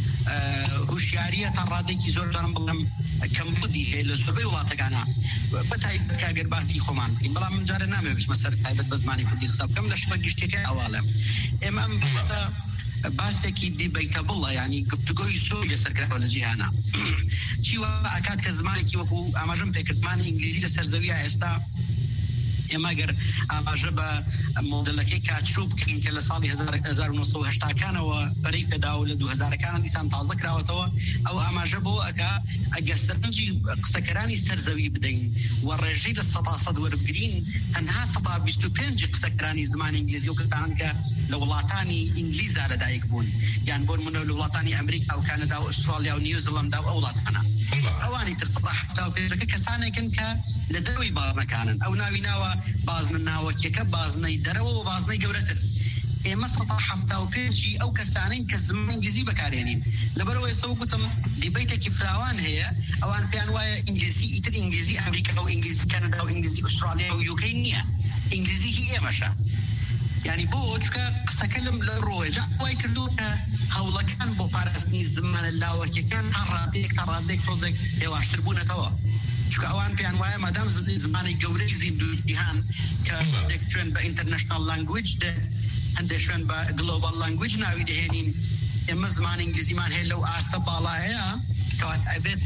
Speaker 13: هوشیاریە تا ڕادێکی زۆر دارم بڵێم کەمبودی هەیە لە زۆربەی وڵاتەکانە، بەتایبەت کاگەر باسی خۆمان بکەین. بەڵام من جارە نامەوێت بچمە سەر تایبەت بە زمانی کوردی قسە بکەم لە شتە گشتێکە ئەواڵەم. ئێمە ئەم باسە باسێکی دیبەیتەبڵە، ینی گفتوگۆی زۆری لەسەر کراوە لە جیهانە. چیوە ئاکات کە زمانێکی وەکو ئاماژەم پێکرد زمانی ئینگلیزی لە سەرزەویە ئێستا ئێمە گەر ئاماژە بە مۆدلەکەی کاتچوو بکەین کە لە ساڵی هەزار و نۆ سەد و هەشتاکانەوە بەرەی پێدا و لە دوو هەزارەکانە دیسان تازە کراوەتەوە، ئەو ئاماژە بۆ ئەکا ئەگەر سەرنجی قسەکەرانی سەرزەوی بدەین و ڕێژەی لە سەدا سەد وەربگرین، تەنها سەدا بیست و پێنج قسەکەرانی زمانی ئینگلیزی و کەسانن کە لە وڵاتانی ئینگلیزا لەدایک بوون، یان بۆ نمونە لە وڵاتانی ئەمریکا و کانەدا و ئوسترالیا و نیوزیلەندا و ئەو وڵاتانە. ئەوانی تر سەدا هەفتا و پێنجەکە کەسانێکن کە لە دەروی بازنەکانن. ئەو ناوی ناوە بازنە ناوەکیەکە بازنەی دەرەوە و بازنەی گەورەتر. ئێمە سەدا هەفتا و پێنجی ئەو کەسانین کە زمان ئینگلیزی بەکارێنین. لەبەرەوەی ئێستا گوتم دیبەیتێکی فراوان هەیە، ئەوان پێیان وایە ئینگلیزی ئیتر ئینگلیزی ئەمریکا و ئینگلیزی کەنەدا و ئینگلیزی ئوسترالیا و یوکەی نییە، ئینگلیزی هی ئێمەشە. یعنی بۆ چکە قسەکە لەم لە ڕۆیجا وای کردو کە هەوڵەکان بۆ پاراستنی زمانە لاوەکیەکان تا ڕادێک تا ڕادێک تۆزێک هێواشتر بوونەتەوە. چکە ئەوان پێیان وایە مادام زمانی گەورەی زیندوو جیهان کە هەندێک شوێن بە ئینتەرنەشنال لانگویج دێت، هەندێک شوێن بە گلۆبال لانگویج ناوی دەهێنین، ئێمە زمانی ئینگلیزیمان هەیە لەو ئاستە باڵایەیە کەوات ئەبێت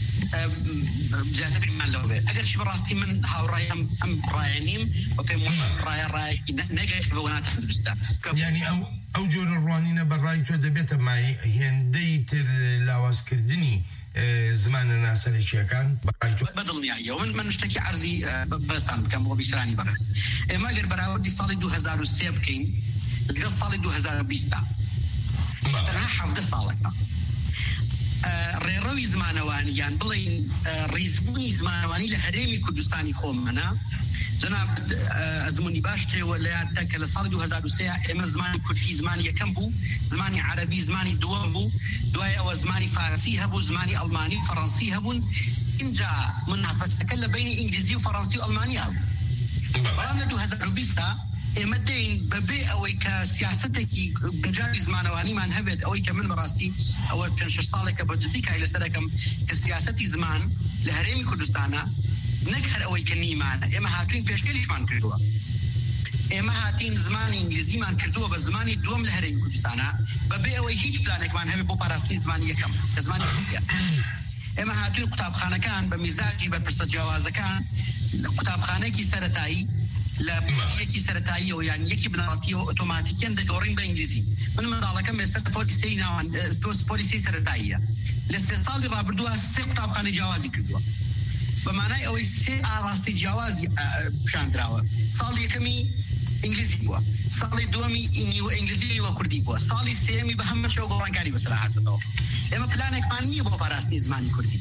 Speaker 13: زیاترمان لەوە بێت. ئەگەرچی بەڕاستی من هاوڕای ئەم ڕایە نیم و پێم ڕایە ڕایەکی نەگەیشت بە وەناتە دروستە.
Speaker 12: یعنی ئەو ئەو جۆرە ڕوانینە بەڕای تۆ دەبێتە مای هێندەی تر لاوازکردنی زمانە ناسەرەکیەکان
Speaker 13: بەدڵنیاییەوە. من من شتێکی عەرزی بەستان بکەم بۆ بیسرانی بەڕێز. ئێمە گەر بەراوردی ساڵی دوو هەزار و سێ بکەین لەگەڵ ساڵی دوو هەزار و بیست تەنها حەڤدە ساڵەکە ڕێڕەوی زمانەوانی یان بڵین ڕیزبوونی زمانەوانی لە هەرێمی کوردستانی خۆممەە. جناب ئەزمموی باش تێوە لە یاددا کە لە ساڵی دوو هەزار و سێ ئێمە زمانی کوردی زمانی یەکەم بوو، زمانی عەرەبی زمانی دووەم بوو، دوای ئەوە زمانی فارسی هەبوو، زمانی ئەڵمانی و فەڕەنسی هەبوون. اینجا منافەسەکە لە بینی ئینگلیزی و فەڕەنسی و ئەڵمانی هەبوو. بەڵام لە دوو هەزار و بیست ئێمە دەین بەبێ ئەوەی کە سیاسەتێکی بنجاوی زمانەوانیمان هەبێت، ئەوەی کە من بەڕاستی ئەوە پێنج شەش ساڵێکە بە جدی کای لەسەرەکەم کە سیاسەتی زمان لە هەرێمی کوردستانە نەک هەر ئەوەی کە نیمانە، ئێمە هاتوین پێشکەلیشمان کردووە. ئێمە هاتین زمانی ئینگلیزیمان کردووە بە زمانی دووەم لە هەرێمی کوردستانە بەبێ ئەوەی هیچ پلانێکمان هەبێت بۆ پاراستنی زمانی یەکەم کە زمانی کوردیە. ئێمە هاتوین قوتابخانەکان بە میزاجی بەرپرسە جیاوازەکان لە قوتابخانەیەکی سەرەتایی لە یەکی سەرەتاییەوە یان یەکی بنەڕەتیەوە ئۆتۆماتیکیان دەگەڕین بە ئینگلیزی. من منداڵەکەم ئێستا پۆلیسی ناوان پۆلیسی سەرەتاییە، لە سێ ساڵی ڕابردووە سێ قوتابخانەی جیاوازی کردووە. بەمانای ئەوەی سێ ئاڕاستی جیاوازی پیشاندراوە. ساڵی یەکەمی ئینگلیزی بووە، ساڵی دووەمی نیوە ئینگلیزی نیوە کوردی بووە، ساڵی سێمی بە هەموو شێوە گۆڕانکاری بەسەر هاتبووە. ئێمە پلانێکمان نییە بۆ پاراستنی زمانی کوردی،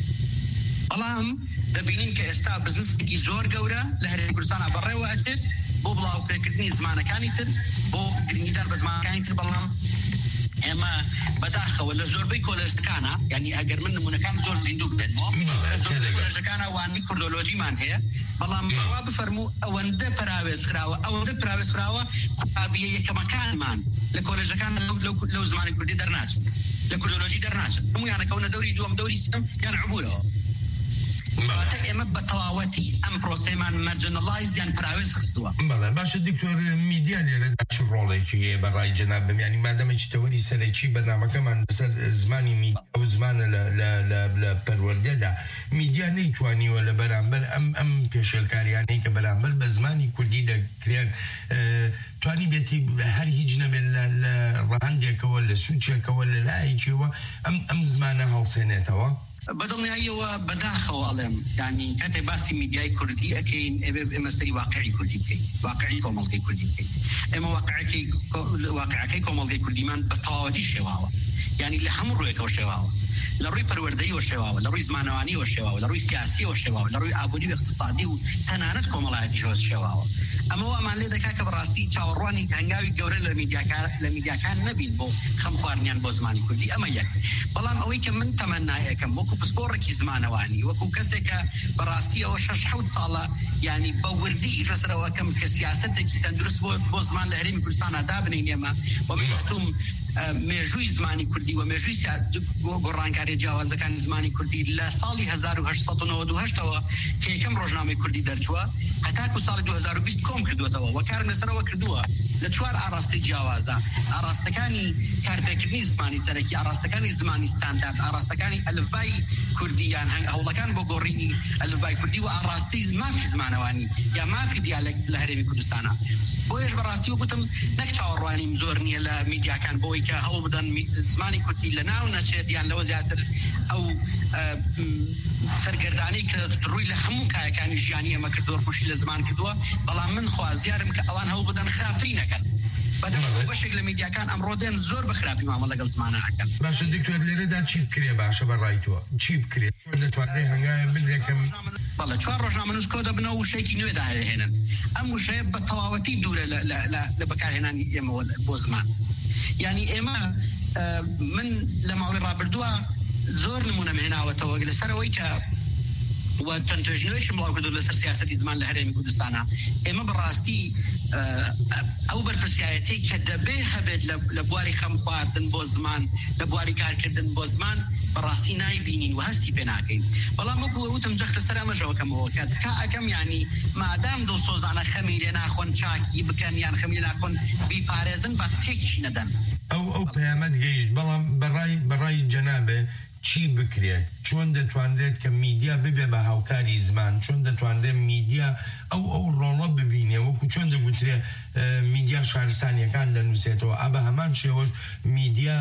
Speaker 13: بەڵام دەبینین کە ئێستا بزنسێکی زۆر گەورە لە هەرێمی کوردستانە بەڕێوە ئەچێت بۆ بڵاوپێکردنی زمانەکانی تر، بۆ گرنگیدار بە زمانەکانی تر. بەڵام ئێمە بەداخەوە لە زۆربەی کۆلێژەکانە، یعنی ئەگەر من نمونەکان زۆر زیندوو بێنەوە، زۆربەی کۆلێژەکانە وانی کوردۆلۆجیمان هەیە، بەڵام وا بفەرموو ئەوەندە پراوێزخراوە ئەوەندە پراوێزخراوە قوتابیە یەکەمەکانمان لە کۆلێژەکان لەو زمانی کوردی دەرناچن، لە کوردۆلۆجی دەرناچن، هەموویانە کەونە دەوری دووەم دەوری سێم یان عبوورەوە. واتە ئێمە بە تەواوەتی ئەم پرۆسەیمان مەرجەنەڵایز یان پراوێز خستووە.
Speaker 12: بەڵێ باشە دکتۆر، میدیا لێرەدا چ ڕۆڵێکی هەیە بەڕای جەنابم؟ یعنی مادەمێکی تەوەری سەرەکی بەرنامەکەمان لەسەر زمانی میدیا و زمانە لە پەروەردەدا، میدیا نەیتوانیوە لە بەرامبەر ئەم ئەم پێشێلکاریانەی کە بەرامبەر بە زمانی کوردی دەکرێن توانی بێتی هەر هیچ نەبێت لە ڕاهەندێکەوە لە سوچێکەوە لە لایەکیەوە ئەم زمانە هەڵسێنێتەوە.
Speaker 13: بەدڵنیاییەوە بەداخەوە ئەڵێم، ینی کاتێ باسی میدیای کوردی ئەکەین ئێمە سەری واقعی کوردی بکەین، واقعی کۆمەڵگەی کوردی بکەین. ئێمە واقعەکەی کۆمەڵگەی کوردیمان بە تەواوەتی شێواوە، ینی لە هەموو ڕوویەکەوە شێواوە، لە ڕووی پەروەردەییەوە شێواوە، لە ڕووی زمانەوانیەوە شێواوە، لە ڕووی سیاسیەوە شێواوە، لە ڕووی ئابووری و اقتصادی و تەنانەت کۆمەڵایەتیشەوە شێواوە. ئەمە وامان لێ دەکات کە بەڕاستی چاوەڕوانی هەنگاوی گەورە لە میدیاکان نەبین بۆ خەمخواردنیان بۆ زمانی کوردی. ئەمە یەک. بەڵام ئەوەی کە من تەمەنایەکەم وەکو پسپۆڕێکی زمانەوانی، وەکو کەسێکە بەڕاستیەوە شەش حەوت ساڵە ینی بە وردی ڕسەرەوەکەم کە سیاسەتێکی تەندروست بۆ زمان لە هەرێمی کوردستانە دابنین ئێمە بۆ میهاتوم مێژووی زمانی کوردی و مێژووی گۆڕانکاری جیاوازەکانی زمانی کوردی لە ساڵی هەزار و هەشت سەد و نۆڤە و هەشتەوە کە یەکەم ڕۆژنامەی کوردی دەرچووە هەتاکو ساڵی دوو هەزار و بیست کۆم کردوێتەوە و کارم لەسەرەوە کردووە لە چوار ئاڕاستی جیاوازە: ئاڕاستەکانی کارپێکردنی زمانی سەرەکی، ئاڕاستەکانی زمانی ستاندارد، ئاڕاستەکانی ئەلفبای کوردیان هەوڵەکان بۆ گۆڕینی ئەلفبای کوردی و ئاڕاستی مافی زمانەوانی یا مافی دیالێکت لە هەرێمی کوردستانە. بۆیش بەڕاستی وەگوتم نەک چاوەڕوانیم زۆر نییە لە میدیاکان بۆی کە هەوڵ بدەن زمانی کوردی لە ناو نەچێت یان لەوە زیاتر ئەو سەرگەردانی کە ڕووی لە هەموو کایەکانی ژیانی ئەمە کردووە پوشی لە زمان کردووە، بەڵام من خوازیارم کە ئەوان هەوڵ بدەن خراپتری نەکەن. بەدەمەوە بەشێک لە میدیاکان ئەمڕۆ دێن زۆر بە خراپی مامە لەگەڵ زمانە ئەکەن.
Speaker 12: باشە دکتۆر، لێرەدا چی بکرێ باشە بەڕای تۆ؟ چی بکرێ؟ دەتوانێت هەنگاوێ بنرێکم
Speaker 13: بەڵێ چوار ڕۆژنامە نووس کۆ دەبنەوە وشەیەکی نوێ داهێنن. ئەم وشەیە بە تەواوەتی دوورە لە بەکارهێنانی ئێمەوە بۆ زمان. یعنی ئێمە من لە ماوەی ڕابردووە زۆر نمونەم هێناوەتەوە لەسەرەوەی کە و چەند توێژینەوەیشم بڵاو کردو لەسەر سیاسەتی زمان لە هەرێمی کوردستانە. ئێمە بەڕاستی ئەو بەرپرسیایەتەی کە دەبێ هەبێت لە بواری خەم خواردن بۆ زمان، لە بواری کارکردن بۆ زمان بەڕاستی نایبینین و هەستی پێ ناکەین. بەڵام وەکو وتم جەخت لەسەر ئەمەژەوەکەمەوە کە تکا ئەەکەم ینی مادام دڵسۆزانە خەمی لێ ناخۆن چاکی بکەن یان خەمی لێ ناخۆن بیپارێزن بە تێکیشی نەدەن.
Speaker 12: ئەو ئەو پەیامەت گەیشت، بەڵام بەڕای بەڕای جەنابێ چی بکرێت؟ چۆن دەتوانرێت کە میدیا ببێ بە هاوکاری زمان؟ چۆن دەتوانرێت میدیا ئەو ئەو ڕۆڵە ببینێ وەکو چۆن دەگوترێ میدیا شارستانیەکان دەنووسێتەوە، ئا بە هەمان شێوەش میدیا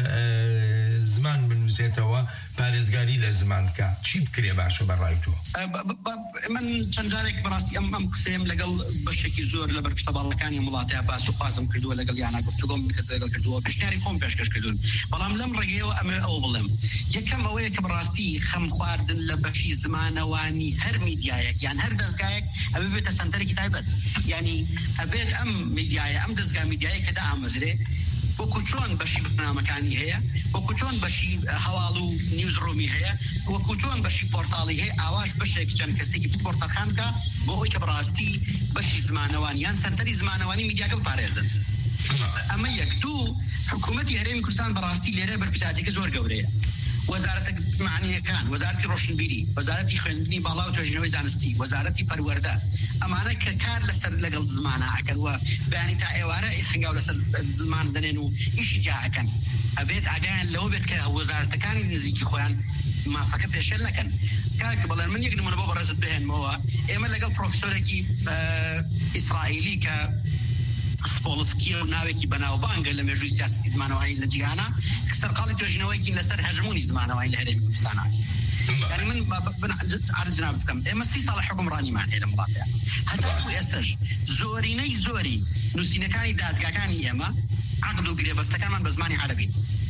Speaker 12: زمان بنووسێتەوە پارێزگاری لە زمان کە چی بکرێ باشە بەڕای تۆ؟
Speaker 13: من چەند جارێک بەڕاستی ئەم ئەم قسەیەم لەگەڵ بەشێکی زۆر لە بەرپرسەباڵەکانی وڵاتەیە باس و خوازم کردووە لەگەڵ یانە گفتوگۆم لەگەڵ کردووە، پێشنیاری خۆم پێشکەش کردوون. بەڵام لەم ڕێگەیەوە ئەمە ئەو بڵێم یەکەم ئەوەیە کە بەڕاستی خەم خواردن لە بەشی زمانەوانی هەر میدیایەک یان هەر دەستگایەک ئەبێ بێتە سەنتەرێکی تایبەت. یعنی ئەبێت ئەم میدیایە ئەم دەستگا میدیایە کە دائەمەزرێ وەکو چۆن بەشی بەرنامەکانی هەیە، وەکو چۆن بەشی هەواڵ و نیوزڕۆمی هەیە، وەکو چۆن بەشی پۆرتاڵی هەیە، ئاواش بەشێک چەند کەسێکی پۆرتەخان بکە بۆ ئەوی کە بەڕاستی بەشی زمانەوانی یان سەنتەری زمانەوانی میدیاکە بپارێزن. ئەمە یەک. دوو، حکوومەتی هەرێمی کوردستان بەڕاستی لێرە بەرپرسیارەتێکی زۆر گەورەیە. وەزارەتە معنیەکان، وەزارەتی ڕۆشنبیری، وەزارەتی خوێندنی باڵا و توێژینەوەی زانستی، وەزارەتی پەروەردە، ئەمانە کە کار لەسەر لەگەڵ زمانە ئەکەن و بەیانی تا ئێوارە هەنگاو لەسەر زمان دەنێن و ئیشی جا ئەکەن. ئەبێت ئاگایان لەوە بێت کە وەزارەتەکانی نزیکی خۆیان مافەکە پێشێل نەکەن. کاکە بەڵێن من یەک نمونە بۆ بەڕێزت بهێنمەوە. ئێمە لەگەڵ پرۆفسۆرێکی ئیسرائیلی کە سپۆلسکی و ناوێکی بەناوبانگە لە مێژووی سیاسەتی زمانەوانی لە جیهانە سەرقاڵی توێژینەوەیکی لەسەر هەژمونی زمانەوانی لە هەرێمی کوردستانە. يعني من عرض جنابكم اما سي صالح حكم راني مان هذا مواقع حتى هو اسج زوريني زوري نسينا كان داد كان اما عقدو قريب بس كان من بزماني عربي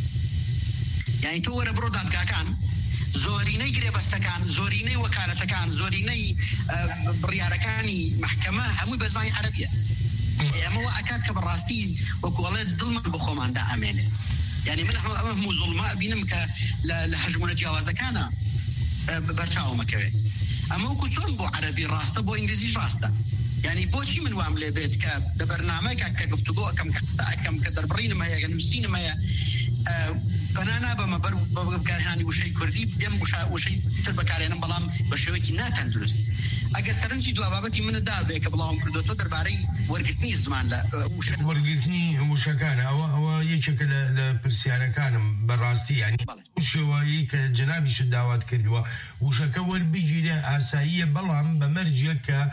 Speaker 13: يعني تو ورا برو داد كان زوريني قريب بس كان زوريني وكالة كان زوريني برياركاني محكمة هم بزماني عربية اما هو اكاد كبراستي وكوالد ظلم بخومان دا امانه يعني من هم ظلماء بينم ك لهجمون جواز كان برتاو مكوي اما وكو شلون بو عربي راسته بو انجليزي راسته يعني بوشي من وامله بيت ك برنامج كفتقو كم كقصه كم كدربرين ما هي نمسين ما هي فانا بما بكار هاني وشي كردي دم وشي تربكارين بلام بشويكي ناتن درست اگر سرنجي دو بابتي من دابه كبلاهم كردو تو درباري ورقتني زمان لا
Speaker 12: ورقتني وش كان او او يشكل لبرسيانه كان براستي يعني وشوي كجنابي شداوات كردوا وش كور بيجي له اسايه بلام بمرجع ك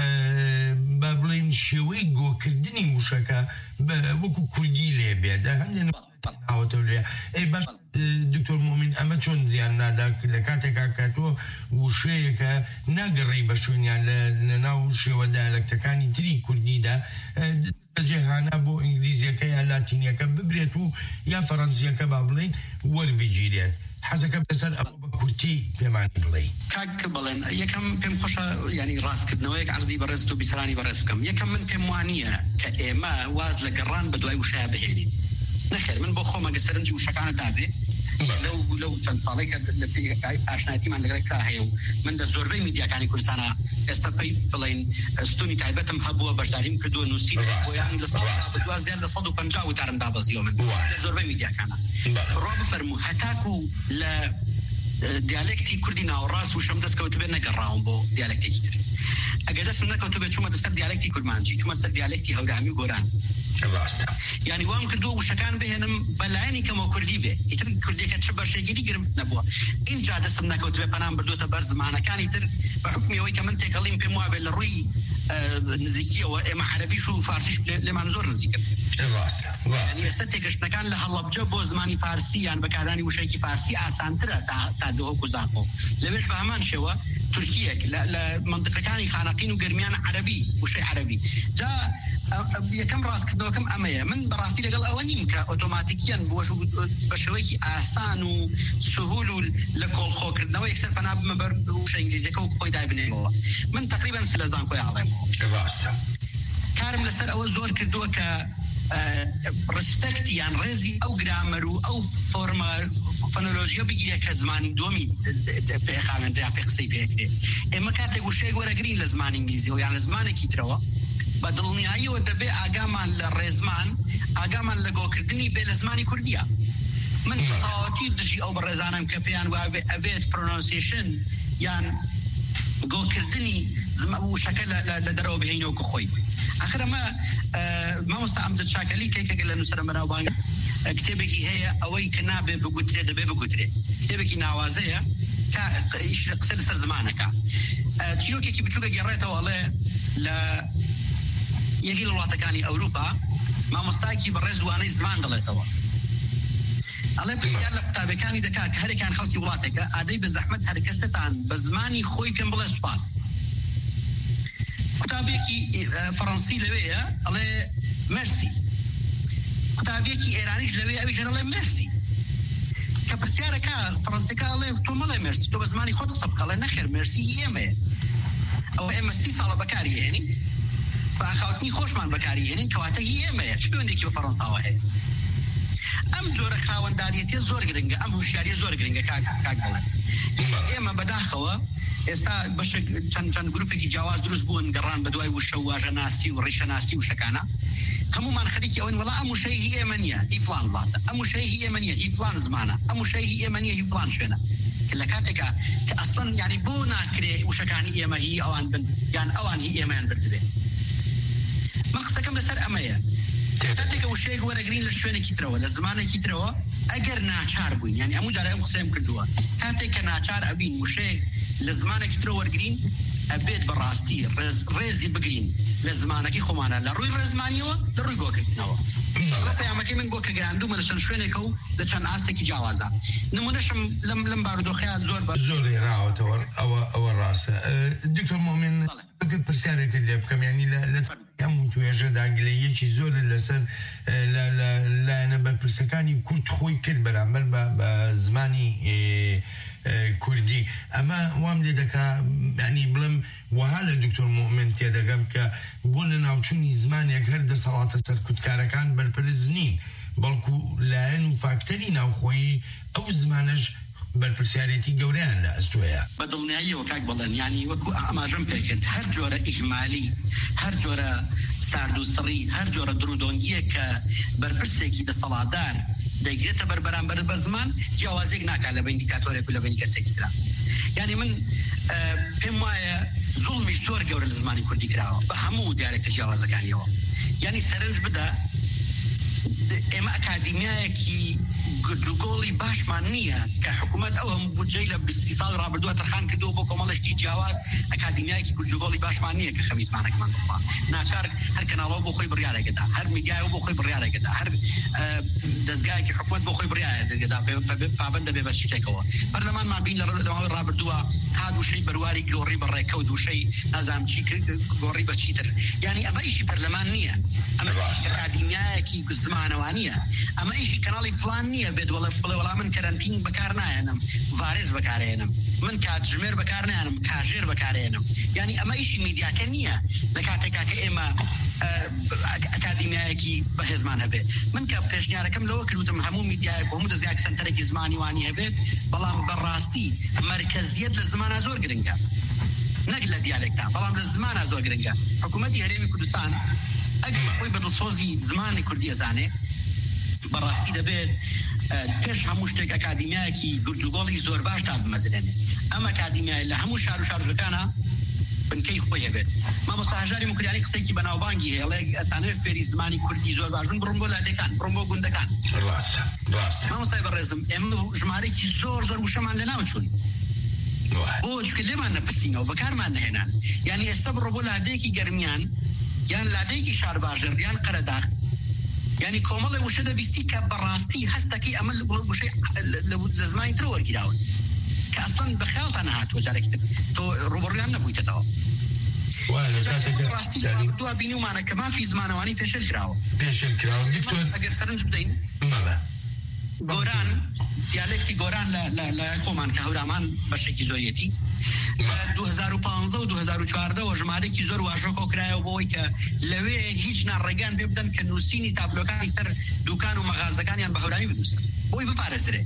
Speaker 12: بابلين شوي جو كردني وش كا وكو كردي له بيد هن او تولي اي بس دكتور مؤمن اما شون زين هذاك لكاتك كاتو وشيك نقري بشون يعني ناوشي ودالك تكاني تري كردي دا جهانا بو انجليزيا كيا لاتينيا كببريتو يا فرنسيا كبابلين وربيجيلين حزك بسال ابو بكرتي بمعنى بلي
Speaker 13: كاك بلين يكم بهم خشا يعني راس كدنويك عرضي برزتو بسراني برزكم يكم من كموانيه كاما واز لقران بدواي وشابهيني نخير من بخو ما قصرنجي وشكانه دابه لو لو كان صالح في عشناتي من لقرك هايو من الزوربي ميديا كان يكون سنة استقي بلين استوني تعبتهم هبوا بجدارهم كدو نسيب ويعني لصاد بدوا زيادة صدو بنجاو تارن دابز يومن الزوربي ميديا كان راب فرمو هتاكو ل ديالكتي كردينا وراس وشمدس كوتبنا قراهم بو ديالكتي كتير أجدس منك كوتبة شو ما تسر ديالكتي كرمانجي شو ما تسر ديالكتي هورامي وقران يعني وام كردو وشكان بهنم بلعيني كما كردي به يتر كردي كتشبه شيء جديد قرم نبوه إن جاد سمنا كوتبه بنام بردو تبرز معنا كان يتر بحكمي وي كمان تكلم بموابل الروي نزيكية وإما عربي شو فارسيش لما نزور نزيكر يعني استتكش نكان لهلا بجبو زماني فارسي يعني بكاراني وشيكي فارسي آسان ترى تعدوه كوزاقو لمش بهمان شوى تركيا لا منطقة كاني خانقين وقرميان عربي وشي عربي جاء يكم راس كدو كم أمية من براسي لقل أوانيم كأوتوماتيكيا بوشو بشويكي آسان وسهول لكل خوكر نوى يكسر فنا بمبر وش إنجليزي كو كوي دايبني الله من تقريبا سلازان كوي عظيم كارم لسر أول زور كدو ك رسبكتي يعني رزي أو جرامرو أو فورما فونولوجيا بيجي كزماني دومي بيخامن ريا بيقصي بيكري إما كاتب وشيء ورا جرين لزمان إنجليزي ويعني زمان كيتروا بدلني أيه ودبي أجمع الرزمان أجمع لجو كردني بالزماني كرديا من تعاطي بشيء أو برزانم كبيان وأبيت pronunciation يعني جو كردني زم وشكل لدرو بهينه وكخوي آخر ما ما مستعمل تشاكلي كيك قال إنه سلام بناوبان كتابك هي أوي كنابة بقطرة دبي بقطرة كتابك نوازية كا إيش قصة سر زمانك تيو كي بتشوفه جريته والله لا يجي للوقت كاني أوروبا ما مستعكي بالرزواني زمان ضليته الله بسيار لكتابة كاني دكاك هري كان خلصي ولاتك عادي بزحمة هري كستان بزماني خوي كان بلا سباس كتابيكي فرنسي لوية الله ميرسي كتابيكي إيرانيش لوية أبي جن الله ميرسي كبسيارة كا فرنسي كا الله توم الله ميرسي تو بزماني خود صبك الله نخير ميرسي يمه أو إما سي صالة بكاري يعني فأخواتني خوش من بكاري يعني كواته يمه شو عندك بفرنسا وهي أم جورا خاون داريتي زور قرنجة أم هوشياري زور قرنجة كا كا قلنا إما بداخوا استا باش كان كان جروبك جواز دروس بون قران بدواي وشواجه ناسي وريش ناسي وشكانا همو ما نخليك وين والله أمو شيء هي يمنية هي فلان باطة أمو شيء هي يمنية هي فلان زمانة أمو شيء هي يمنية هي فلان شونا كلا كاتك أصلا يعني بونا كري وشكاني يما هي أوان بن يعني أوان هي يمان برتبه ما قصة كم لسر أمايا كاتك وشيء هو رجرين للشونا كيتروا للزمانة كيتروا أجر ناچار بوين يعني أمو جاري أم قصة كردوا كاتك ناچار أبين وشيء لزمانك ترور جرين أبيت براستي رز رزي بجرين لزمانك خمانة لروي رزمانيو لروي جوك نوا ربع ما كي من جوك جاندو بوومە لە چەند شوێنێکە و لە چەند ئاستێکی جیاوازە نمونەشم لەم لەم بارودۆخەیە زۆر بە
Speaker 12: زۆر ڕاوەتەوە ئەوە ئەوە ڕاستە دکتۆر مۆمن پرسیارێکت لێ بکەم ینی لە هەموو توێژە داگلەیەکی زۆر لەسەر لایەنە بەرپرسەکانی کورد خۆی کرد بەرامبەر بە زمانی کوردی ئەمە وام لێ دەکا ینی بڵم وها لە دکتۆر مؤمن تێدەگەم کە بۆ لە ناوچوونی زمانێک هەر دەسەڵاتە سەر کوردکارەکان بەرپرس نین بەڵکو لایەن و فاکتەری ناوخۆیی ئەو زمانەش بەرپرسیارەتی گەورەیان لە ئەستۆیە
Speaker 13: بە دڵنیاییەوە کاک بەڵێن ینی وەکو ئاماژەم پێکرد هەر جۆرە ئیهمالی هەر جۆرە سارد و سڕی هەر جۆرە درودۆنگیە کە بەرپرسێکی دەسەڵاتدار دەیگرێتە بەر بەرامبەر بە زمان جیاوازێک ناکات لە بە ئیندیکاتۆرێک و لە بە کەسێکی ترا یعنی من پێم وایە زوڵمی زۆر گەورە لە زمانی کوردی کراوە بە هەموو دیارێکتە جیاوازەکانیەوە یعنی سەرنج بدە ئێمە ئەکادیمیایەکی گردوگۆڵی باشمان نییە کە حکوومەت ئەو هەموو بودجەی لە بیستی ساڵ ڕابردووە تەرخان کردو بۆ کۆمەڵێکی جیاواز ئەکادیمیایەکی گردوگۆڵی باشمان نییە کە خەمی زمانێکمان بخوا ناچار هەر کەناڵەوە بۆ خۆی بڕیارێکەدا هەر میدیایەوە بۆ خۆی بڕیارێکەدا هەر دەستگایەکی حکوومەت بۆ خۆی بڕیارێکەدا پابەندە بێ بە شتێکەوە پەرلەمانمان بین لە ڕۆژەوەی ڕابردووە ها دووشەی بەرواری گۆڕی بەڕێکە و دووشەی نازام چی گۆڕی بە چیتر یعنی ئەمە ئیشی پەرلەمان نییە ئەمە ئەکادیمیایەکی زمانەوانیە ئەمە ئیشی کەناڵی فلان نییە بێت وڵە بڵێ وەڵام من کەرەنتین بەکار نایەنم ڤارێز بەکارێنم من کاتژمێر بەکار نایەنم کاژێر بەکارێنم یعنی ئەمە ئیشی میدیاکە نییە لە کاتێکا کە ئێمە ئەکادیمیایەکی بەهێزمان هەبێت من کە پێشنیارەکەم لەوە کردوتم هەموو میدیایەک هەموو دەستگایەک سەنتەرێکی زمانی وانی هەبێت بەڵام بەڕاستی مەرکەزیەت لە زمانە زۆر گرنگە نەک لە دیالێکتا بەڵام لە زمانە زۆر گرنگە حکوومەتی هەرێمی کوردستان ئەگەر خۆی بەدڵسۆزی زمانی کوردی ئەزانێ بەڕاستی دەبێت پێش هەموو شتێک ئەکادیمیایەکی گردوگۆڵی زۆر باش تا بمەزرێنێ ئەم ئەکادیمیای لە هەموو شار و شارژەکانە بنکەی خۆی هەبێت مامۆستا هەژاری موکریانی قسەیەکی بەناوبانگی هەیە ئەڵێ ئەتانەوێت فێری زمانی کوردی زۆر باش بن بڕۆن بۆ لادەکان بڕۆن بۆ گوندەکان مامۆستای بەڕێزم ئێمە ژمارەیەکی زۆر زۆر وشەمان لە ناو چوون بۆ چکە لێمان نەپرسینەوە بەکارمان نهێنان یعنی ئێستا بڕۆ بۆ لادەیەکی گەرمیان یان لادەیەکی شار باژێر یان قەرەداغ یعنی کۆمەڵی وشە دەبیستی کە بەڕاستی هەستەکەی ئەمە وشەی لە زمانی تر وەرگیراون کە ئەسڵەن بەخیاڵتان نەهاتوە جارێکی تۆ ڕوبەڕوویان نەبوویتەوە ڕاستی دوا بینیومانە کە مافی زمانەوانی پێشێل کراوە
Speaker 12: پێشێل کراوە
Speaker 13: ئەگەر سەرنج بدەین گۆران دیالێکتی گۆران لە خۆمان کە هەورامان بەشێکی زۆریەتی دو هزار و پانزە و دو هزار و چواردە و ژمارەی زۆر واژۆ کۆکرایەوە بۆەوەی کە لەوێ هیچ ناڕێگان پێ بدەن کە نووسینی تابلۆکانی سەر دوکان و مەغازەکانیان بە هەورامی بنووسن بۆی بپارێزرێ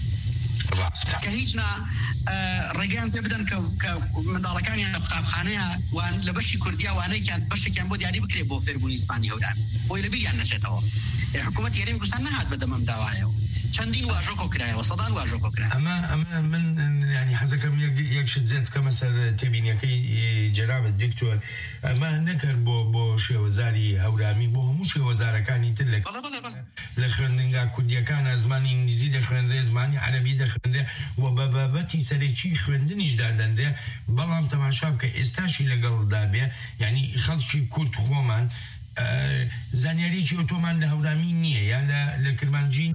Speaker 13: کە هیچ ڕێگەیان پێ بدەن کە منداڵەکانیان لە قوتابخانەیە وان لە بەشی کوردیا وانەیەکیان بەشێکیان بۆ دیاری بکرێت بۆ فێربوونی زمانی هەورانی بۆی لەبیریان نەچێتەوە حکوومەت هەرێمی کوردستان نەهات بەدەمەم داوایەوە چەندین واژۆ کۆکرایەوە سەدان واژۆ کۆکرایەوە
Speaker 12: ئەمە ئەمە من ینی حەزەکەم یەکشت زێت بکەمە سەر تێبینیەکەی جەنابەت دکتۆر ئەمە نەکرد بۆ بۆ شێوەزاری هەورامی بۆ هەموو شێوەزارەکانی تر لە خوێندنگا کوردیەکانە زمانی ئینگلیزی دەخوێنرێ زمانی عەرەبی دەخوێنرێ و بە بابەتی سەرەکی خوێندنیش دادەنرێ بەڵام تەماشا بکە ئێستاشی لەگەڵدا بێ ینی خەڵکی کورد خۆمان زانیاریی ئۆتۆمان لە هەورامی نییە یان لە کرمانجین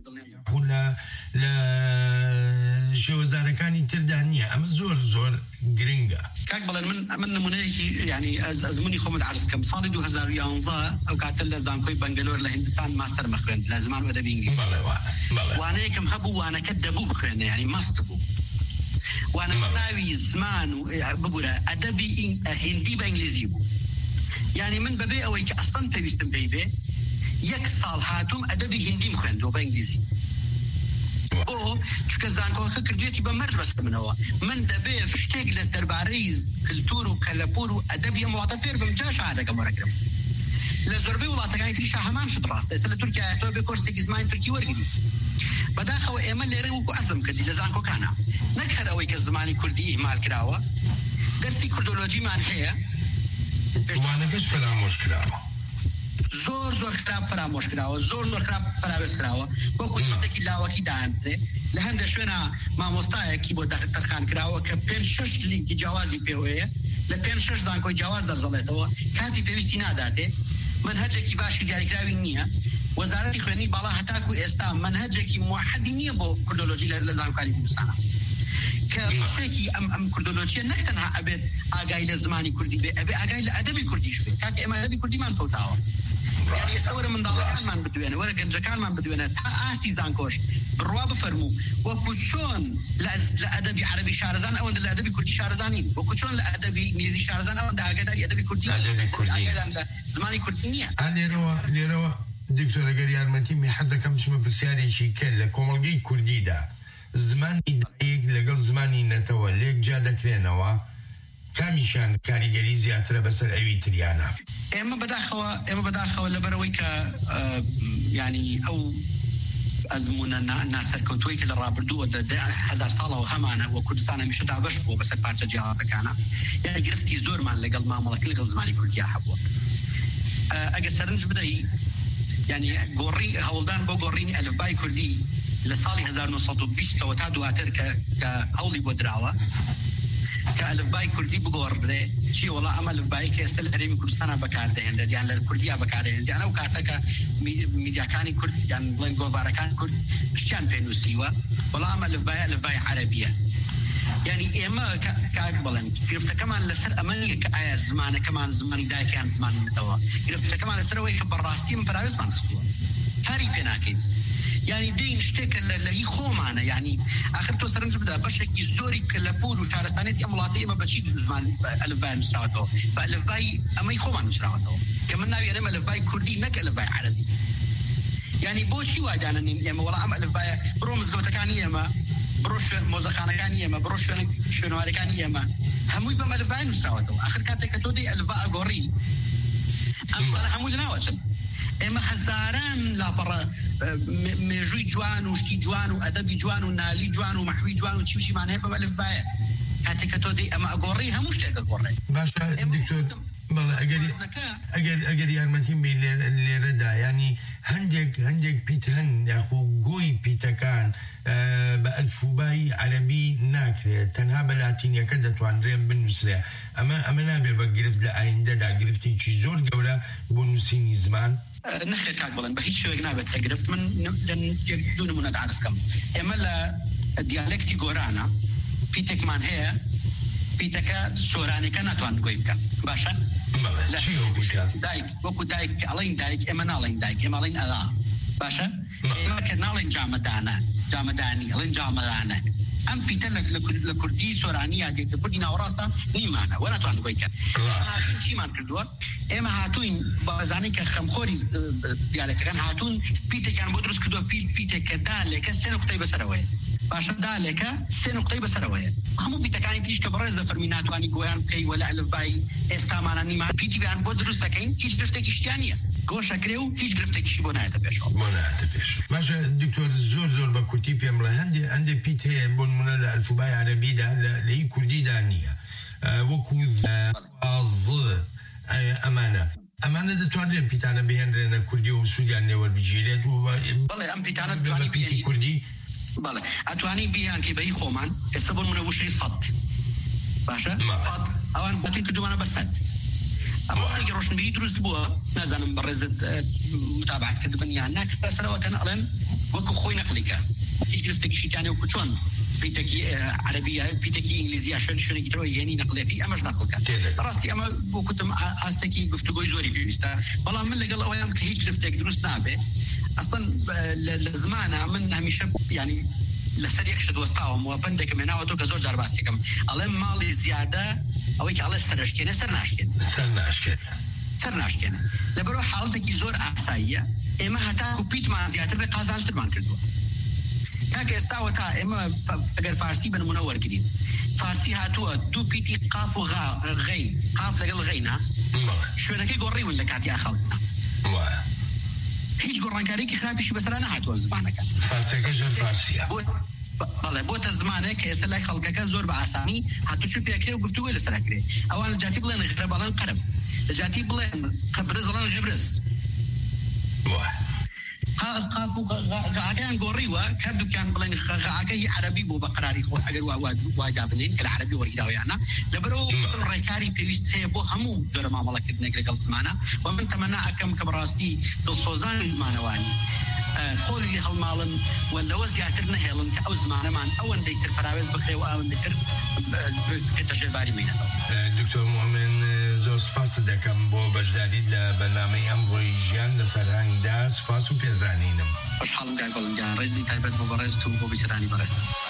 Speaker 12: لە شێوەزارەکانی تردا نییە ئەمە زۆر زۆر گرنگە
Speaker 13: کاک بەڵێن من من نمونەیەکی ینی ئەزمموی خۆمت عرض کەم ساڵی دو هزار و یانزە ئەو کاتە لە زانکۆی بەنگەلۆر لە هیندستان ماستەر مەخوێند لە زمان و ئەدەبی ئینگلیزی وانەیەکم هەبوو وانەکە دەبوو بخوێنێ ینی مەست بوو وانەکە ناوی زمان و ببوورە ئەدەبی هیندی بە ئینگلیزی بوو یعنی من بەبێ ئەوەی کە ئەستان پێویستم پێی بێ یەک ساڵ هاتووم ئەدەبی هیندیم خوێندەوە بە ئینگلیزی بۆ چکە زانکۆکە کردوێتی بە مەرج بەس منەوە من دەبێ شتێک لە دەربارەی کلتور و کەلەپور و ئەدەبی ئەم وڵاتە فێر بم جا شەهادەکەم وەرەگرم لە زۆربەی وڵاتەکانی تریشا هەمان شت ڕاستە ئێستا لە تورکیا تۆ بێ کۆرسێکی زمانی تورکی وەرگری بەداخەوە ئێمە لێرە وەکو ئەزم کردی لە زانکۆکانە نەک هەر ئەوەی کە زمانی کوردی ئیهمال کراوە دەرسی کوردۆلۆجیمان هەیە
Speaker 12: وانەکەش فرامۆش کراوە
Speaker 13: زۆر زۆر خراپ فرامۆش کراوە زۆر زۆر خراپ فراوێز کراوە وەکو دەستێکی لاوەکی داهێنرێ لە هەندێک شوێنە مامۆستایەکی بۆ تەرخان کراوە کە پێنج شەش لینکی جیاوازی پێوەیە لە پێنج شەش زانکۆی جیاواز دەرزەڵێتەوە کاتی پێویستی ناداتێ منهەجێکی باشی دیاریکراوی نییە وەزارەتی خوێنی باڵا هەتاکو ئێستا منهەجێکی موحەدی نییە بۆ کوردۆلۆژی لە زانکۆکانی کوردستانە کە بەشێکی ئەم ئەم کوردۆلۆژیە نەک تەنها ئەبێت ئاگای لە زمانی کوردی بێ ئەبێ ئاگای لە ئەدەبی کوردیش بێت کاکە ئێمە ئەدەبی کوردیمان فەوتاوە یعنی ئێستا وەرە منداڵەکانمان بدوێنە وەرە گەنجەکانمان بدوێنە تا ئاستی زانکۆش بڕوا بفەرموو وەکو چۆن لە ئەدەبی عەرەبی شارەزان ئەوەندە لە ئەدەبی کوردی شارەزانین وەکو چۆن لە ئەدەبی ئینگلیزی شارەزان ئەوەندە ئاگاداری ئەدەبی کوردی ئاگادان لە زمانی کوردی نییە
Speaker 12: لێرەوە لێرەوە دکتۆر ئەگەر یارمەتیمی حەز دەکەم بچمە پرسیارێکی کرد لە کۆمەڵگەی کوردیدا زمانی دایک لەگەڵ زمانی نەتەوە لێک جا دەکرێنەوە کامیشان کاریگەری زیاترە بەسەر ئەوی تریانە
Speaker 13: ئێمە بەداخەوە ئێمە بەداخەوە لەبەرەوەی کە ینی ئەو ئەزمونە ناسەرکەوتووی کە لە ڕابردووە هەزار ساڵەوە هەمانە وە کوردستان هەمیشە دابەش بووە بەسەر پارچە جیاوازەکانە یعنی گرفتی زۆرمان لەگەڵ مامەڵەکە لەگەڵ زمانی کوردیا هەبووە ئەگەر سەرنج بدەی ینی گۆڕی هەوڵدان بۆ گۆڕینی ئەلفبای کوردی لە ساڵی هەزار و نۆ سەد و بیستەوە تا دواتر کە هەوڵی بۆ دراوە کە ئەلفبای کوردی بگۆڕدرێ چی وەڵا ئەمە ئەلفبایی کە ئێستا لە هەرێمی کوردستانە بەکاردەهێنرێت یان لە کوردیا بەکاردەهێنرێت یان ئەو کاتەکە میدیاکانی کورد یان بڵێن گۆڤارەکان کورد شتیان پێنووسیوە وەڵا ئەمە ئەلفبایە ئەلفبای عەرەبیە یعنی ئێمە کاک بڵێن گرفتەکەمان لەسەر ئەمە نیە کە ئایا زمانەکەمان زمانی دایکیان زمانی نەتەوە گرفتەکەمان لەسەرەوەی کە بەڕاستی من پراوێزمان دەستووە کاری پێ ناکەین یعنی دین شتێکە لە هی خۆمانە یعنی ئاخر تۆ سەرنج بدە بەشێکی زۆری کە لە پور و شارستانێتی ئەم وڵاتی ئێمە بەچی زمان ئەلفبای نووسراوەتەوە بە ئەلفبای ئەمەی خۆمان نووسراوەتەوە کە من ناوی ئەمە ئەلفبای کوردی نەک ئەلفبای عەرەبی یعنی بۆچی وادانەنین ئێمە وەڵا ئەم ئەلفبایە بڕۆ مزگەوتەکانی ئێمە بڕۆ مۆزەخانەکانی ئێمە بڕۆ شوێنەوارەکانی ئێمە هەمووی بەم ئەلفبای نووسراوەتەوە ئاخر کاتێک کە تۆ دەی ئەلفبا ئەگۆڕی ئەم سەرە هەمووی لەناوەچن ئێمە هەزاران لاپەڕە مێژووی جوان و شتی جوان و ئەدەبی جوان و نالی جوان و مەحوی جوان و چیوشیمان هەیە بەم ئەلفبایە کاتێک کە تۆ دەی ئەمە ئەگۆڕی هەموو شتێک ئەگۆڕێ
Speaker 12: باشە دکتۆر بەڵێ ئەگەر ئەگەر یارمەتیم بێ لێرەدا ینی هەندێک هەندێک پیت هەن یاخۆ گۆی پیتەکان بە ئەلفوبای عەرەبی ناکرێت تەنها بە لاتینیەکە دەتوانرێن بنووسرێ ئەمە ئەمە نابێ بە گرفت لە ئایندەدا گرفتێکی زۆر گەورە بۆ نووسینی زمان
Speaker 13: نەخێت کاک بڵێن بە هیچ شوێک نابێت ئەگرفت من دوو نمونە عەرزکەم ئێمە لە دیالێکتی گۆرانە پیتێکمان هەیە پیتەکە سۆرانەکە ناتوان گۆی بکەن باشە دایک وەکو دایک ئەڵێن دایک ئێمە ناڵێن دایک ئێمە ئەڵێن ئەدا باشە ئێمە کە ناڵێن جامەدانە جامەدانی ئەڵێن جامەدانە ئەم پیتە لە کوردی سۆرانی یا لە کوردی ناوەڕاستە نیمانە وە ناتوان گۆی بکەن چیمان کردووە ئێمە هاتوین بەزانەی کە خەمخۆری دیالێکەکان هاتوون پیتێکیان بۆ دروست کردووە پیتێک کە دالێکە سێ نقطەی بەسەرەوەیە باشە دالێکە سێ نقطەی بەسەرەوەیە هەموو پیتەکانی تریش کە بەڕێز دەفەرمی ناتوانی گۆیان بکەی وە لە ئەلفبای ئێستامانە نیمان پیتی بیان بۆ دروست دەکەین هیچ گرفتێکی شتیان نییە گۆشەکرێ و هیچ گرفتێکیشی بۆ نایەتە پێشەوە
Speaker 12: بۆ نایەتە پێش باشە دکتۆر زۆر زۆر بە کورتی پێم بڵێ هەندێ هەندێ پیت هەیە بۆ نمونە لە ئەلفوبای عەرەبیدا لە هی کوردیدا نییە وەکو ز ئەمانە ئەمانە دەتوانرێن پیتانە بهێنرێنە کوردی و سوودیان نێوەربگیرێت و
Speaker 13: بەڵێ ئەم پیتانە دەتوانی
Speaker 12: پیتی کوردی
Speaker 13: بەڵێ ئەتوانی بیان کە بەی خۆمان ئێستا بۆ نمونە وشەی سەد باشە سەد ئەوان بۆتین کردوانە بە سەد ئەمە وەڵێکی ڕۆشنبیری دروست بووە نازانم بەڕێزت متابعەت کردبن یان ناکرا سەرەوەکەن ئەڵێن وەکو خۆی نەقلیکە هیچ گرفتێکیشی تیانێ وەکو چۆن پیتێکی عەرەبیە پیتێکی ئینگلیزیە شوێن شوێنێکی ترەوە یێنی نەقلێتی ئەمەش نەقڵکە ڕاستی ئەمە بۆ کوتم ئاستێکی گفتوگۆی زۆری پێویستە بەڵام من لەگەڵ ئەوەیان کە هیچ گرفتێک دروست نابێ ئەسڵەن لە زمانە من هەمیشە ینی لەسەر یەک شت وەستاوم و بەندێکم هێناوەتەوە کە زۆر جار باسیەکەم ئەڵێم ماڵی زیادە ئەوەی کە ئەڵێ سەرشتێنێ سەر ناشتێن
Speaker 12: سەر ناشتێن
Speaker 13: سەر ناشتێنە لەبەرەوە حاڵەتێکی زۆر ئاساییە ئێمە هەتاکو پیتمان زیاتر بێ قازانجترمان کردووە کاکە ئێستاوە تا ئێمە ئەگەر فارسی بە نمونە وەرگرین فارسی هاتووە دوو پیتی قاف و غەین قاف لەگەڵ غەینە شوێنەکەی گۆڕیون لە کاتی ئاخەوتنە هیچ گۆڕانکارێکی خراپیشی بەسەرا نەهاتووە زمانەکە
Speaker 12: فارسیەکەش فارسیە
Speaker 13: بەڵێ بۆتە زمانێک کە ئێستا لای خەڵکەکە زۆر بە ئاسانی هاتوچوو پێکرێ و گفتوگۆی لەسەرکرێ ئەوان لە جاتی بڵێن غرە بەڵێن قەرب لە جاتی بڵێن قەبرز بڵێن غبرز غاكان قوريوا كادو كان بلين غاكي عربي بو بقراري خو اگر واجابنين كلا عربي وريداو يعني لبرو ريكاري بيست هي بو همو جرى ما ملك نقل زمانه ومن تمنى كم كبراستي دلسوزان زمانواني قول اللي هالمالن ولا وزياترنا هيلن كأو زمان مان أو أن ديتر فراوز بخير وأو أن ديتر كتجربة مينا.
Speaker 12: دكتور مؤمن زور سپاس دکم بو بجدادی لبرنامه امروی جان لفرهنگ دا سپاس و پیزانینم.
Speaker 13: خوشحالم که اقولم جان رزی تایبت بو برز تو بو بسرانی برز.